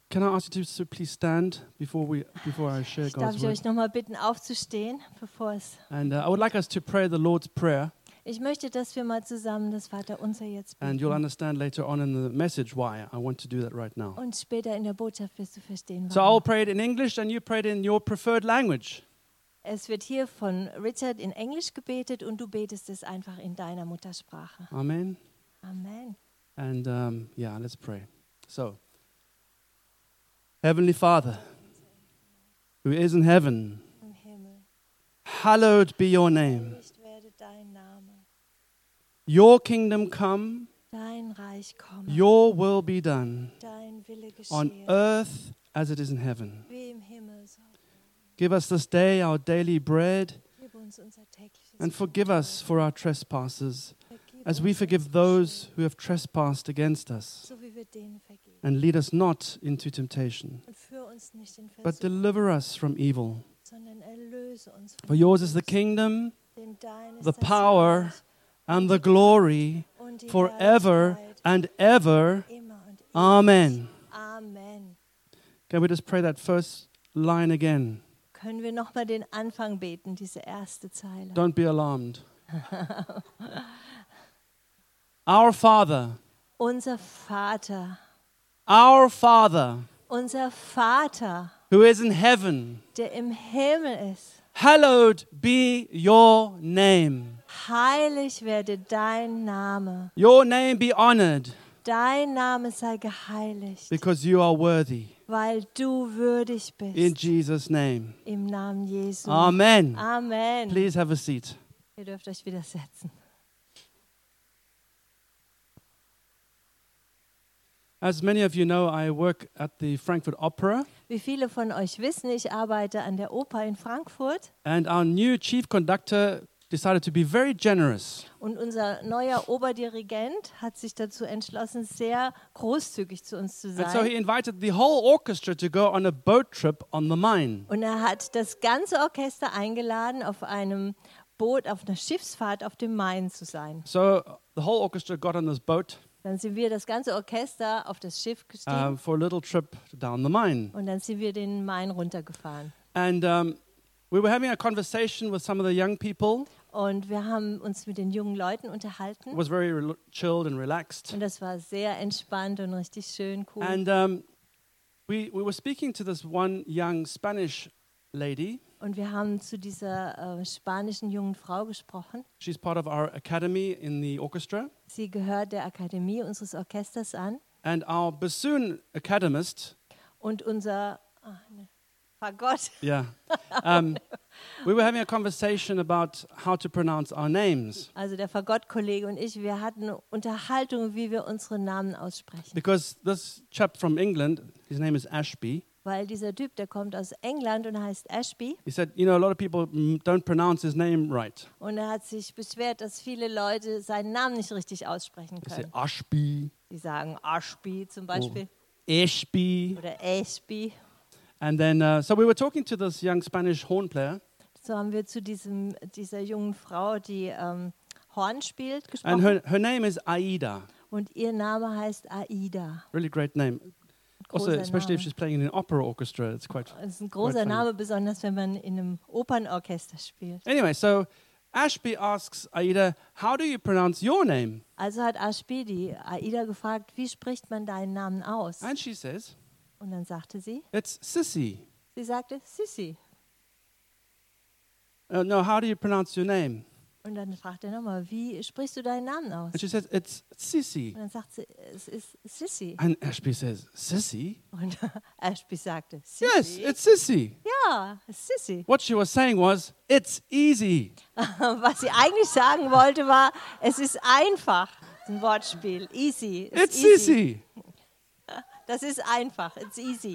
can I ask you to please stand before I share Darf God's ich word? euch nochmal bitten, aufzustehen, bevor es... And I would like us to pray the Lord's Prayer, Ich möchte, dass wir mal zusammen das Vaterunser jetzt and you'll beten. understand later on in the message why I want to do that right now. Und später in der Botschaft wirst du verstehen, So I'll warum. pray it in English, and you pray it in your preferred language. Es wird hier von Richard in Englisch gebetet und du betest es einfach in deiner Muttersprache. Amen. Amen. And let's pray. So, Heavenly Father, who is in heaven, Im Himmel, hallowed be your name. geheiligt werde dein Name, Your kingdom come, dein Reich komme, your will be done, dein Wille on geschehe, earth as it is in heaven. wie im Himmel so. Give us this day our daily bread, Gib uns unser tägliches and forgive Brot us for our trespasses, heute. Vergib as uns we unsere forgive those Schuld, who have trespassed against us. so wie wir denen vergeben. And lead us not into temptation, Und führe uns nicht in but Versuchung, deliver us from evil. sondern erlöse uns For von yours is the Bösen. kingdom, Denn dein ist the das power, Reich and the glory und die forever Herrlichkeit and ever. immer und ewig. Amen. Amen. Can we just pray that first line again? Können wir nochmal den Anfang beten, diese erste Zeile? Don't be alarmed. Our Father, Unser Vater, our Father, unser Vater, who is in heaven, der im Himmel ist, hallowed be your name. heilig werde dein Name. Your name be honored, Dein Name sei geheiligt, because you are worthy. weil du würdig In bist. Jesus' name. Im Namen Jesu. Amen. Amen. Please have a seat. Ihr dürft euch wieder setzen. As many of you know, I work at the Frankfurt Opera, Wie viele von euch wissen, ich arbeite an der Oper in Frankfurt and our new chief conductor decided to be very generous. und unser neuer Oberdirigent hat sich dazu entschlossen, sehr großzügig zu uns zu And so he sein. invited the whole orchestra to go on a boat trip on the Main. Und er hat das ganze Orchester eingeladen, auf einem Boot, auf einer Schiffsfahrt auf dem Main zu sein. So the whole orchestra got on this boat Dann sind wir das ganze Orchester auf das Schiff gestiegen for a little trip down the Main. und dann sind wir den Main runtergefahren. And we were having a conversation with some of the young people. Und wir haben uns mit den jungen Leuten It unterhalten was very chilled and relaxed. und das war sehr entspannt und richtig schön cool. And we were speaking to this one young Spanish lady. Und wir haben zu dieser spanischen jungen Frau gesprochen. She's part of our academy in the orchestra. Sie gehört der Akademie unseres Orchesters an. And our bassoon academist, Und unser Fagott, yeah, we were having a conversation about how to pronounce our names. also der Fagott-Kollege und ich, wir hatten eine Unterhaltung, wie wir unsere Namen aussprechen. Because this chap from England, his name is Ashby, Weil dieser Typ, der kommt aus England und heißt Ashby. he said, you know, a lot of people don't pronounce his name right. Und er hat sich beschwert, dass viele Leute seinen Namen nicht richtig aussprechen They say können. Ashby Sie sagen Ashby zum Beispiel Ashby. oder Ashby. And then, so we were talking to this young Spanish horn player, So haben wir zu dieser jungen Frau, die Horn spielt, and gesprochen. her name is Aida. Und ihr Name heißt Aida. Really great name. Also, Großer especially if Name. she's playing in an opera orchestra, it's quite. Das ist ein großer funny. Name, besonders wenn man in einem Opernorchester spielt. Anyway, so Ashby asks Aida, how do you pronounce your name? Also hat Ashby die Aida gefragt, wie spricht man deinen Namen aus? And she says, Und dann sagte sie Sissy. sagte Sissi. No, how do you pronounce your name? Und dann fragt er nochmal, wie sprichst du deinen Namen aus? And she says, it's Sissy. Und dann sagt sie, es ist Sissi. And Ashby says, Sissy? Und Ashby sagte, Yes, Sissi? it's Sissy. Ja, Sissi. What she was saying was, it's easy. Was sie eigentlich sagen wollte, war, es ist einfach. Das ist ein Wortspiel. Easy. It's easy. Sissy. Das ist einfach. It's easy.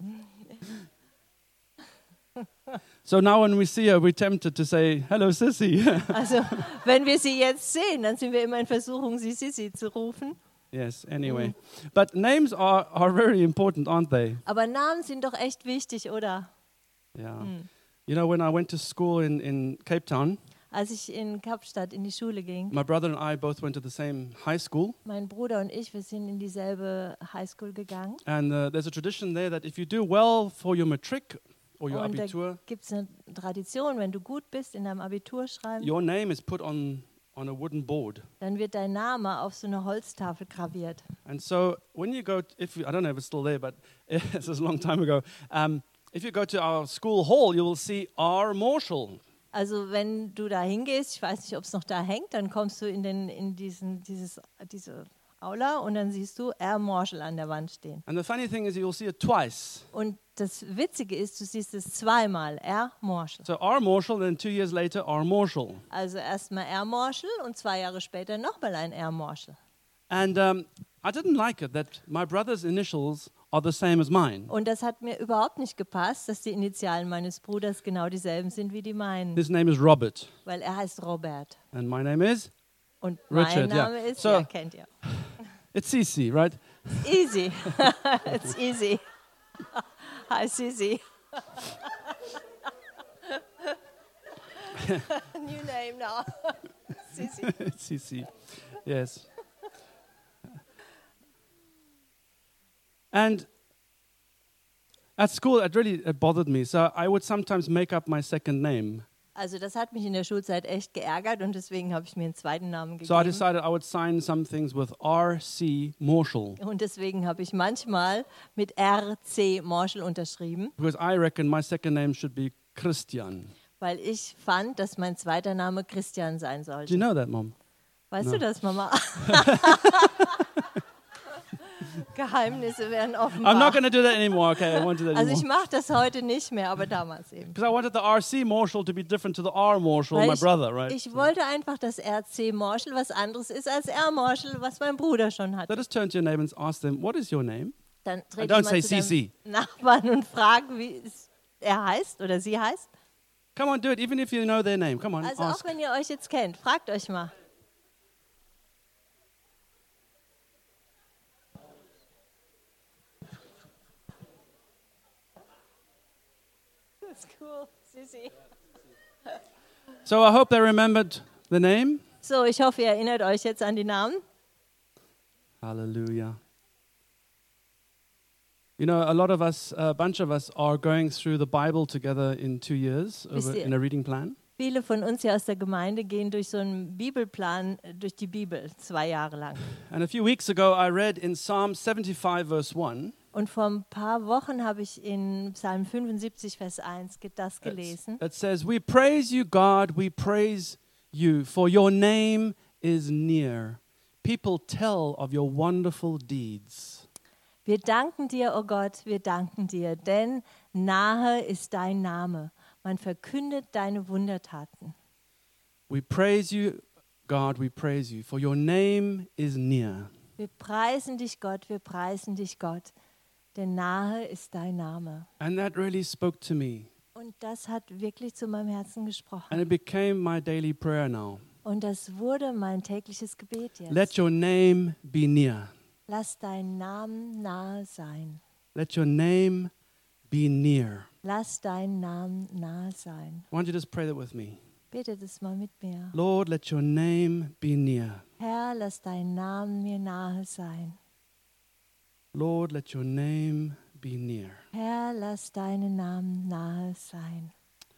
So now when we see her, we're tempted to say, hello, Sissy. Also, wenn wir sie jetzt sehen, dann sind wir immer in Versuchung, sie Sissi zu rufen. Yes, anyway. But names are very important, aren't they? Aber Namen sind doch echt wichtig, oder? Yeah. You know, when I went to school in Cape Town, Als ich in Kapstadt in die Schule ging, my brother and I both went to the same high school. mein Bruder und ich, wir sind in dieselbe Highschool gegangen. And there's a tradition there that if you do well for your matric or your Und da abitur, gibt es eine Tradition, wenn du gut bist in deinem Abiturschreiben, your name is put on a wooden board. dann wird dein Name auf so eine Holztafel graviert. And so when you go, I don't know if it's still there, but this is a long time ago. If you go to our school hall, you will see R. Marshall. Also wenn du da hingehst, ich weiß nicht, ob es noch da hängt, dann kommst du in diese Aula und dann siehst du R. Marshall an der Wand stehen. And the funny thing is you'll see it twice. Und das Witzige ist, du siehst es zweimal, R. Marshall. So R. Marshall, then 2 years later, R. Marshall. Also erstmal R. Marshall und 2 Jahre später nochmal ein R. Marshall. And I didn't like it that my brother's initials are the same as mine. Und das hat mir überhaupt nicht gepasst, dass die Initialen meines Bruders genau dieselben sind wie die meinen. His name is Robert, Weil er heißt Robert. and my name is? Und Richard, mein Name ist, So- ja, kennt ihr. It's Cici, right? Easy. It's easy. Hi, Sisi. New name now. Sisi. It's Cici, yes. And at school, it bothered me. So I would sometimes make up my second name. Also das hat mich in der Schulzeit echt geärgert und deswegen habe ich mir einen zweiten Namen So I gegeben. decided I would sign some things with R.C. Marshall Und deswegen habe ich manchmal mit R.C. Marshall unterschrieben, because I reckon my second name should be Christian. weil ich fand, dass mein zweiter Name Christian sein Do you sollte. know that, Mom? Weißt No. du das, Mama? Geheimnisse werden I'm not offenbar. going to do that anymore. Okay, I won't do that Also ich anymore. mache das heute nicht mehr, aber damals eben. Because I wanted the R.C. Marshall to be different to the R. Marshall, Weil my brother, right? ich wollte einfach, dass R.C. Marshall was anderes ist als R. Marshall, was mein Bruder schon hat. So just turn to your neighbor and ask them, what is your name? Dann And trete don't ich mal say zu deinem CC. Nachbarn und frage, wie er heißt oder sie heißt. Come on, do it, even if you know their name. Come on, Also ask. auch wenn ihr euch jetzt kennt, fragt euch mal. That's cool, Sisi. So I hope they remembered the name. So, ich hoffe, ihr erinnert euch jetzt an die Namen. Hallelujah. You know, a lot of us, a bunch of us, are going through the Bible together in 2 years Wisst ihr- in a reading plan. Viele von uns hier aus der Gemeinde gehen durch so einen Bibelplan durch die Bibel 2 Jahre lang. And a few weeks ago, I read in Psalm 75, verse 1, Und vor ein paar Wochen habe ich in Psalm 75, Vers 1 das gelesen. it says, "We praise you, God, we praise you, for your name is near. People tell of your wonderful deeds." Wir danken dir, o Gott, wir danken dir, denn nahe ist dein Name. Man verkündet deine Wundertaten. We praise you, God, we praise you, for your name is near. Wir preisen dich, Gott, wir preisen dich, Gott, denn nahe ist dein Name. And that really spoke to me. Und das hat wirklich zu meinem Herzen gesprochen. And it became my daily prayer now. Und das wurde mein tägliches Gebet jetzt. Let your name be near. Lass dein Namen nahe sein. Let your name be near. Lass dein Namen nahe sein. Why don't you just pray that with me? Bete das mal mit mir. Lord, let your name be near. Herr, lass dein Namen mir nahe sein. Lord, let your name be near. Herr, lass deinen Namen nahe sein.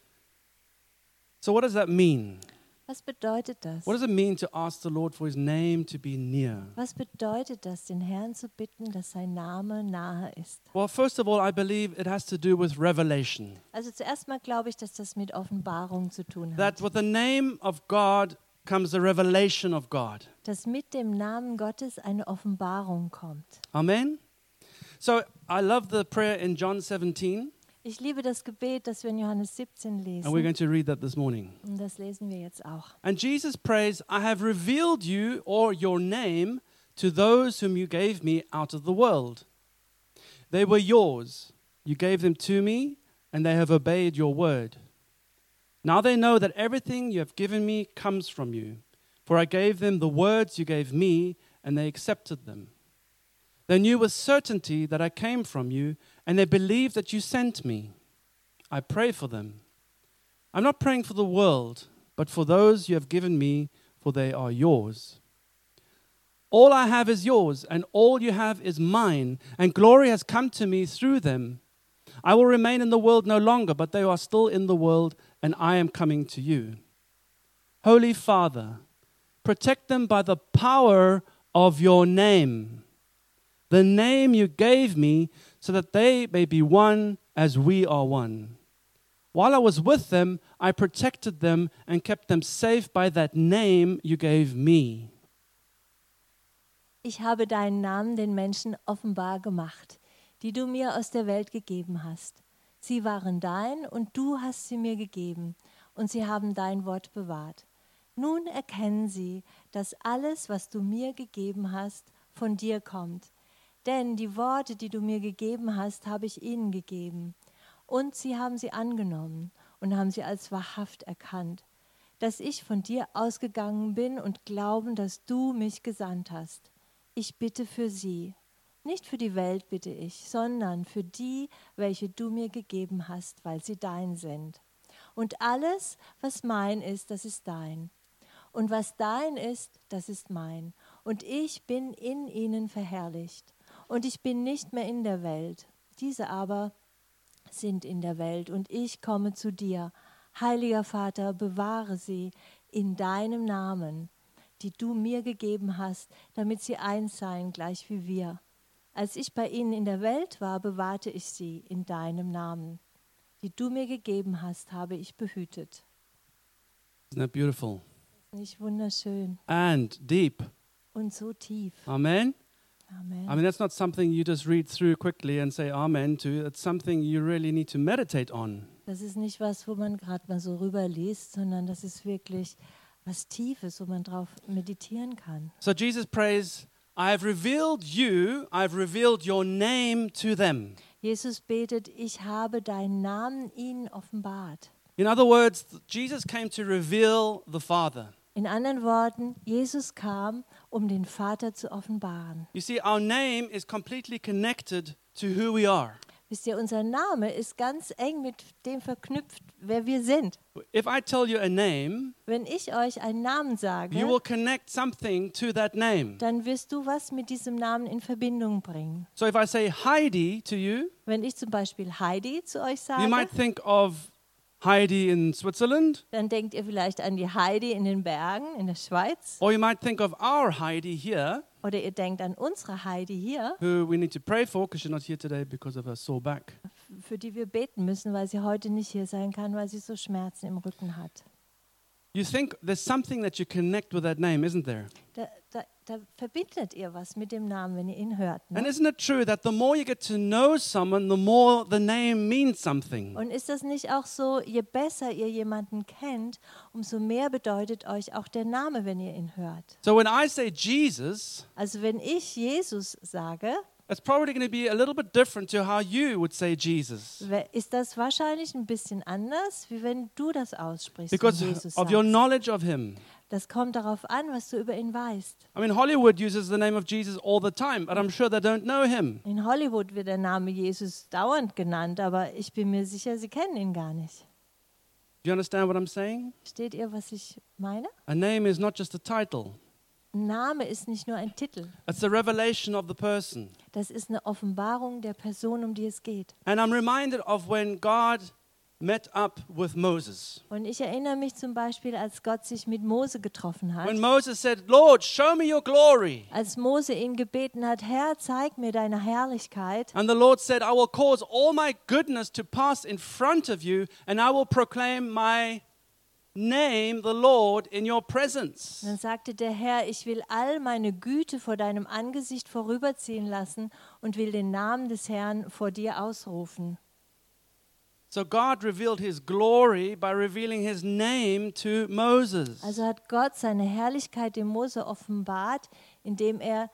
So what does that mean? Was bedeutet das? What does it mean to ask the Lord for his name to be near? Was bedeutet das, den Herrn zu bitten, dass sein Name nahe ist? Well, first of all, I believe it has to do with revelation. Also zuerst mal glaube ich, dass das mit Offenbarung zu tun hat. That with the name of God comes the revelation of God. Dass mit dem Namen Gottes eine Offenbarung kommt. Amen? So I love the prayer in John 17, Ich liebe das Gebet, das wir in Johannes 17 and we're lesen. going to read that this morning. Und das lesen wir jetzt auch. And Jesus prays, I have revealed you or your name to those whom you gave me out of the world. They were yours. You gave them to me, and they have obeyed your word. Now they know that everything you have given me comes from you. For I gave them the words you gave me, and they accepted them. They knew with certainty that I came from you, and they believed that you sent me. I pray for them. I'm not praying for the world, but for those you have given me, for they are yours. All I have is yours, and all you have is mine, and glory has come to me through them. I will remain in the world no longer, but they are still in the world, and I am coming to you. Holy Father, protect them by the power of your name, the name you gave me, so that they may be one as we are one. While I was with them, I protected them and kept them safe by that name you gave me. Ich habe deinen Namen den Menschen offenbar gemacht, die du mir aus der Welt gegeben hast. Sie waren dein und du hast sie mir gegeben, und sie haben dein Wort bewahrt. Nun erkennen sie, dass alles, was du mir gegeben hast, von dir kommt. Denn die Worte, die du mir gegeben hast, habe ich ihnen gegeben. Und sie haben sie angenommen und haben sie als wahrhaft erkannt, dass ich von dir ausgegangen bin und glauben, dass du mich gesandt hast. Ich bitte für sie. Nicht für die Welt bitte ich, sondern für die, welche du mir gegeben hast, weil sie dein sind. Und alles, was mein ist, das ist dein. Und was dein ist, das ist mein. Und ich bin in ihnen verherrlicht. Und ich bin nicht mehr in der Welt. Diese aber sind in der Welt. Und ich komme zu dir. Heiliger Vater, bewahre sie in deinem Namen, die du mir gegeben hast, damit sie eins seien, gleich wie wir. Als ich bei ihnen in der Welt war, bewahrte ich sie in deinem Namen. Die du mir gegeben hast, habe ich behütet. Isn't that beautiful? Nicht wunderschön And deep. und so tief. Amen? Amen. I mean, that's not something you just read through quickly and say amen to. It's something you really need to meditate on. Das ist nicht was, wo man gerade mal so rüberliest, sondern das ist wirklich was Tiefes, wo man drauf meditieren kann. So Jesus prays, I have revealed you, I've revealed your name to them. Jesus betet, ich habe deinen Namen ihnen offenbart. In other words, Jesus came to reveal the Father. In anderen Worten, Jesus kam, um den Vater zu offenbaren. You see, our name is completely connected to who we are. Wisst ihr, unser Name ist ganz eng mit dem verknüpft, wer wir sind. If I tell you a name, Wenn ich euch einen Namen you sage, will connect something to that name. dann wirst du was mit diesem Namen in Verbindung bringen. So if I say Heidi to you, Wenn ich zum Beispiel Heidi zu euch you sage, might think of Heidi in Switzerland, dann denkt ihr vielleicht an die Heidi in den Bergen in der Schweiz. or you might think of our Heidi here, Oder ihr denkt an unsere Heidi hier, who we need to pray for because she's not here today because of her sore back. für die wir beten müssen, weil sie heute nicht hier sein kann, weil sie so Schmerzen im Rücken hat. You think there's something that you connect with that name, isn't there? Da verbindet ihr was mit dem Namen, wenn ihr ihn hört. And Ne? isn't it true that the more you get to know someone, the more the name means something? Und ist das nicht auch so, je besser ihr jemanden kennt, umso mehr bedeutet euch auch der Name, wenn ihr ihn hört? So when I say Jesus, Also wenn ich Jesus sage, it's probably going to be a little bit different to how you would say Jesus ist das wahrscheinlich ein bisschen anders, wie wenn du das aussprichst, wenn because Jesus of your sagst. knowledge of him. Das kommt darauf an, was du über ihn weißt. I mean, Hollywood uses the name of Jesus all the time, but I'm sure they don't know him. In Hollywood wird der Name Jesus dauernd genannt, aber ich bin mir sicher, sie kennen ihn gar nicht. Do you understand what I'm saying? Versteht ihr, was ich meine? A name is not just a title. Ein Name ist nicht nur ein Titel. It's the revelation of the person. Das ist eine Offenbarung der Person, um die es geht. And I'm reminded of when God met up with Moses. Und ich erinnere mich zum Beispiel, als Gott sich mit Mose getroffen hat. When Moses said, Lord, show me your glory. Als Mose ihn gebeten hat, Herr, zeig mir deine Herrlichkeit. And the Lord said, I will cause all my goodness to pass in front of you, and I will proclaim my name, the Lord, in your presence. Dann sagte der Herr, ich will all meine Güte vor deinem Angesicht vorüberziehen lassen und will den Namen des Herrn vor dir ausrufen. So God revealed his glory by revealing his name to Moses. Also hat Gott seine Herrlichkeit dem Mose offenbart, indem er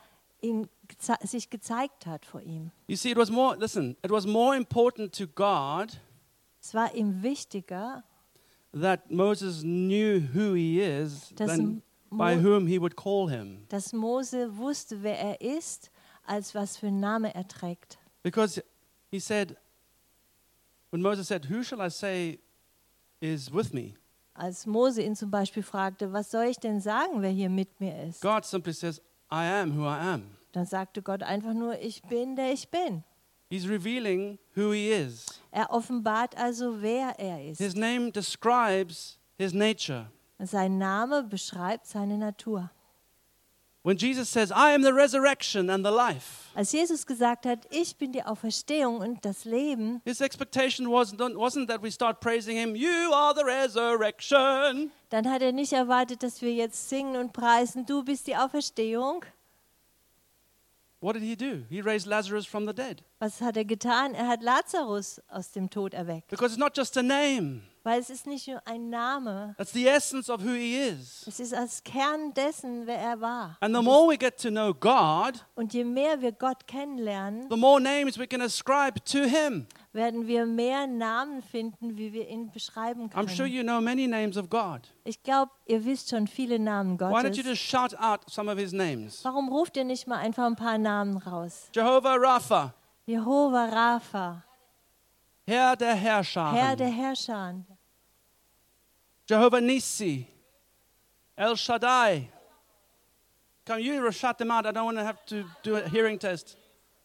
sich gezeigt hat vor ihm. You see, it was more important to God Es war ihm wichtiger, that Moses knew who he is dass than by whom he would call him. dass Mose wusste, wer er ist, als was für einen Namen er trägt. Because when Moses said, who shall I say is with me? Als Mose ihn zum Beispiel fragte, was soll ich denn sagen, wer hier mit mir ist? God simply says, I am who I am. Dann sagte Gott einfach nur, ich bin, der ich bin. He's revealing who he is. Er offenbart also, wer er His ist. name describes his nature. Sein Name beschreibt seine Natur. When Jesus says, I am the resurrection and the life, Als Jesus gesagt hat, ich bin die Auferstehung und das Leben, his expectation wasn't that we start praising him, you are the resurrection. dann hat er nicht erwartet, dass wir jetzt singen und preisen, du bist die Auferstehung. What did he do? He raised Lazarus from the dead. Was hat er getan? Er hat Lazarus aus dem Tod erweckt. Because it's not just a name. Weil es ist nicht nur ein Name, That's the essence of who he is. es ist als Kern dessen, wer er war. And the more we get to know God, Und je mehr wir Gott kennenlernen, the more names we can ascribe to him. werden wir mehr Namen finden, wie wir ihn beschreiben I'm sure können. you know many names of God. Ich glaube, ihr wisst schon viele Namen Why don't you Gottes. just shout out some of his names? Warum ruft ihr nicht mal einfach ein paar Namen raus? Jehovah Rapha, Jehova Rapha, Herr der Herrscher. Herr der Herrscher, Jehovah Nissi, El Shaddai. Come, you shout them out. I don't want to have to do a hearing test.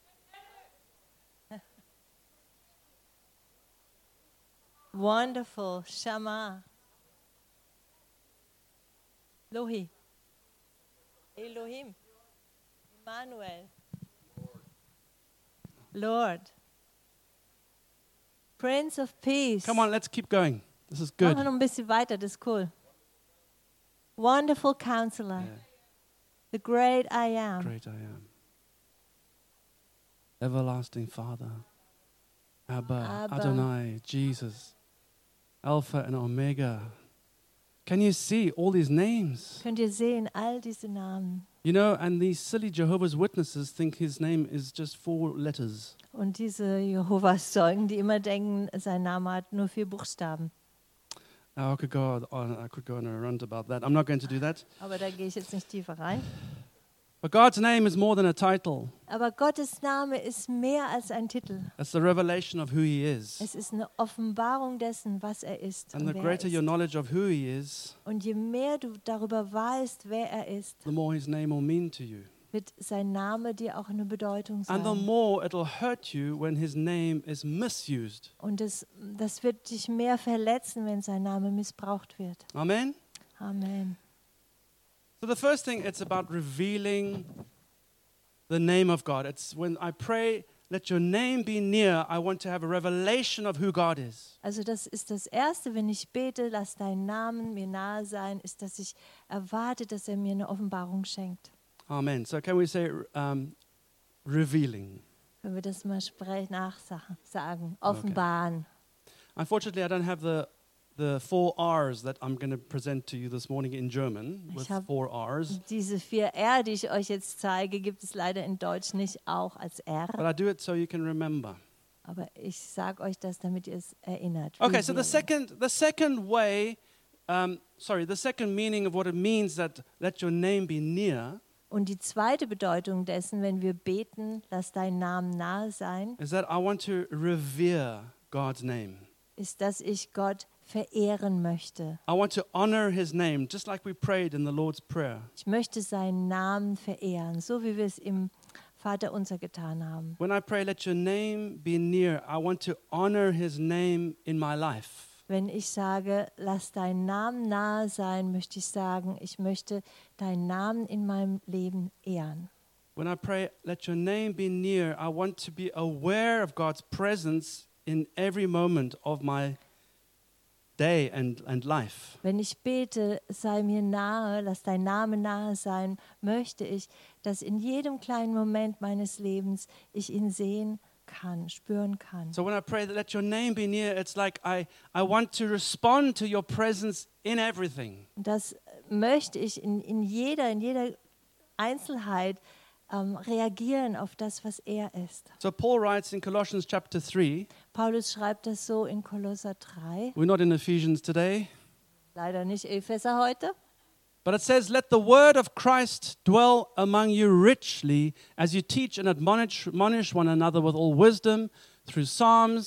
Wonderful, Shammah, Lohi, Elohim, Emmanuel, Lord, Prince of Peace. Come on, let's keep going. This is Machen wir good. noch ein bisschen weiter, das ist cool. Wonderful Counselor, Yeah. the great I am. Great I am. Everlasting Father. Abba, Abba. Adonai, Jesus. Alpha and Omega. Can you see all these names? Könnt ihr sehen, all diese Namen. You know, and these silly Jehovah's Witnesses think his name is just 4 letters. Und diese Jehovas Zeugen, die immer denken, sein Name hat nur 4 Buchstaben. Now, I could go on a rant about that. I'm not going to do that. Aber da gehe ich jetzt nicht tiefer rein. But God's name is more than a title. Aber Gottes Name ist mehr als ein Titel. That's the revelation of who he is. Es ist eine Offenbarung dessen, was er ist. And Und, the wer er greater your ist. knowledge of who he is, Und je mehr du darüber weißt, wer er ist, the more his name will mean to you. wird sein Name dir auch eine Bedeutung And the sein. more it'll hurt you when his name is misused. Und das wird dich mehr verletzen, wenn sein Name missbraucht wird. Amen? Amen. So the first thing, it's about revealing the name of God. It's when I pray, let your name be near, I want to have a revelation of who God is. Also das ist das Erste, wenn ich bete, lass deinen Namen mir nahe sein, ist, dass ich erwarte, dass er mir eine Offenbarung schenkt. Amen. So can we say revealing? Können wir das mal nachsagen, offenbaren. Unfortunately, I don't have the 4 R's that I'm going to present to you this morning in German with Ich hab- 4 R's. Diese 4 R, die ich euch jetzt zeige, gibt es leider in Deutsch nicht auch als R. But I do it so you can remember. Aber ich sage euch das, damit ihr es erinnert. Okay, so Revealing. the second way, the second meaning of what it means that let your name be near Und die zweite Bedeutung dessen, wenn wir beten, lass dein Namen nahe sein, is that I want to revere God's name. ist, dass ich Gott verehren möchte. I want to honor his name, just like we prayed in the Lord's Prayer. Ich möchte seinen Namen verehren, so wie wir es im Vater unser getan haben. When I pray, let your name be near, I want to honor his name in my life. Wenn ich sage, lass deinen Namen nahe sein, möchte ich sagen, ich möchte deinen Namen in meinem Leben ehren. When I pray, let your name be near, I want to be aware of God's presence in every moment of my day and life. Wenn ich bete, sei mir nahe, lass dein Name nahe sein, möchte ich, dass in jedem kleinen Moment meines Lebens ich ihn sehen kann, spüren kann. So when I pray that let your name be near, it's like I want to respond to your presence in everything. Und das möchte ich in jeder Einzelheit reagieren auf das, was er ist. So Paul writes in Colossians chapter 3, Paulus schreibt das so in Kolosser 3, we're not in Ephesians today, leider nicht Epheser heute, but it says, let the word of Christ dwell among you richly as you teach and admonish one another with all wisdom through psalms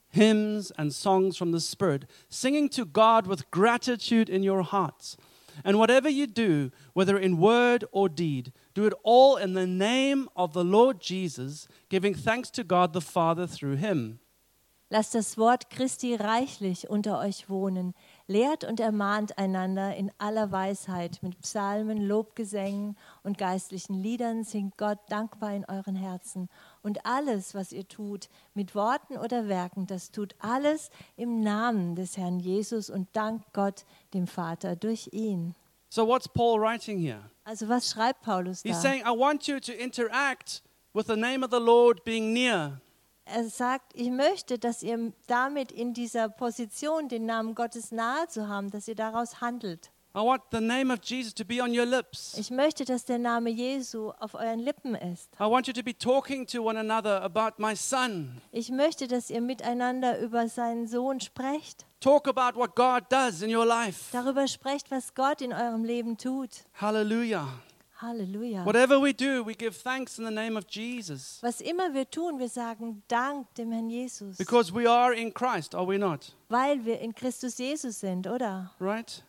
hymns and songs from the Spirit, singing to God with gratitude in your hearts. And whatever you do, whether in word or deed, do it all in the name of the Lord Jesus, giving thanks to God the Father through him. Lasst das Wort Christi reichlich unter euch wohnen. Lehrt und ermahnt einander in aller Weisheit. Mit Psalmen, Lobgesängen und geistlichen Liedern singt Gott dankbar in euren Herzen. Und alles, was ihr tut, mit Worten oder Werken, das tut alles im Namen des Herrn Jesus und dankt Gott, dem Vater, durch ihn. So what's Paul writing here? Also was schreibt Paulus He's da? saying, I want you to interact with the name of the Lord being near. Er sagt, ich möchte, dass ihr damit in dieser Position, den Namen Gottes nahe zu haben, dass ihr daraus handelt. I want the name of Jesus to be on your lips. Ich möchte, dass der Name Jesu auf euren Lippen ist. I want you to be talking to one another about my son. Ich möchte, dass ihr miteinander über seinen Sohn sprecht. Talk about what God does in your life. Darüber sprecht, was Gott in eurem Leben tut. Hallelujah. Halleluja. Whatever we do, we give thanks in the name of Jesus. Was immer wir tun, wir sagen Dank dem Herrn Jesus. Because we are in Christ, are we not? Weil wir in Christus Jesus sind, oder? Right?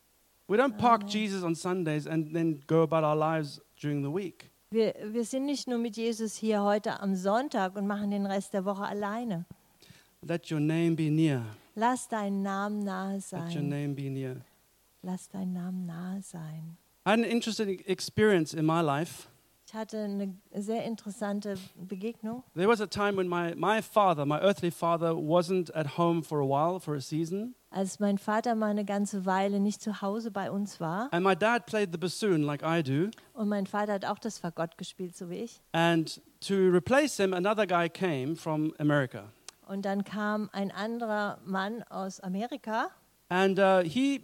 We don't park Jesus on Sundays and then go about our lives during the week. Wir sind nicht nur mit Jesus hier heute am Sonntag und machen den Rest der Woche alleine. Let your name be near. Lass deinen Namen nahe Let your sein. name be near. Lass deinen Namen nahe sein. I had an interesting experience in my life. Ich hatte eine sehr interessante Begegnung. There was a time when my father, my earthly father, wasn't at home for a while, for a season. Als mein Vater mal eine ganze Weile nicht zu Hause bei uns war. And my dad played the bassoon like I do. Und mein Vater hat auch das Fagott gespielt, so wie ich. And to replace him, another guy came from America. Und dann kam ein anderer Mann aus Amerika. And he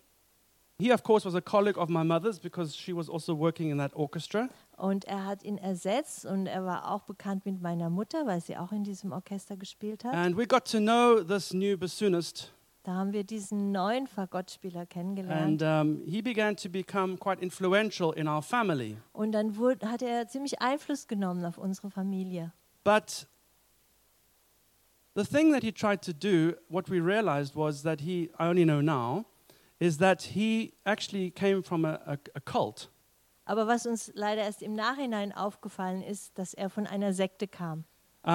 of course, was a colleague of my mother's because she was also working in that orchestra. Und er hat ihn ersetzt und er war auch bekannt mit meiner Mutter, weil sie auch in diesem Orchester gespielt hat. And we got to know this new bassoonist. Da haben wir diesen neuen Fagottspieler kennengelernt. And he began to become quite influential in our family. Und dann hat er ziemlich Einfluss genommen auf unsere Familie. But the thing that he tried to do, what we realized was that I only know now, is that he actually came from a cult. Aber was uns leider erst im Nachhinein aufgefallen ist, dass er von einer Sekte kam.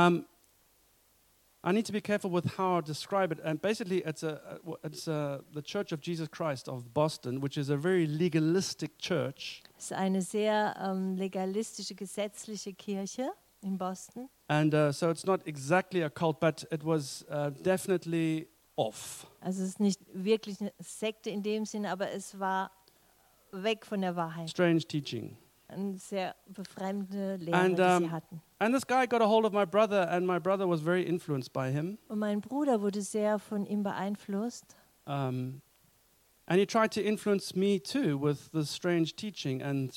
I need to be careful with how I describe it. And basically, it's the Church of Jesus Christ of Boston, which is a very legalistic church. Es ist eine sehr legalistische, gesetzliche Kirche in Boston. And so it's not exactly a cult, but it was definitely off. Also es ist nicht wirklich eine Sekte in dem Sinne, aber es war weg von der Wahrheit. Strange teaching. Eine sehr befremdende Lehre, And, die sie hatten. And this guy got a hold of my brother, and my brother was very influenced by him. Und mein Bruder wurde sehr von ihm beeinflusst. And he tried to influence me too with this strange teaching and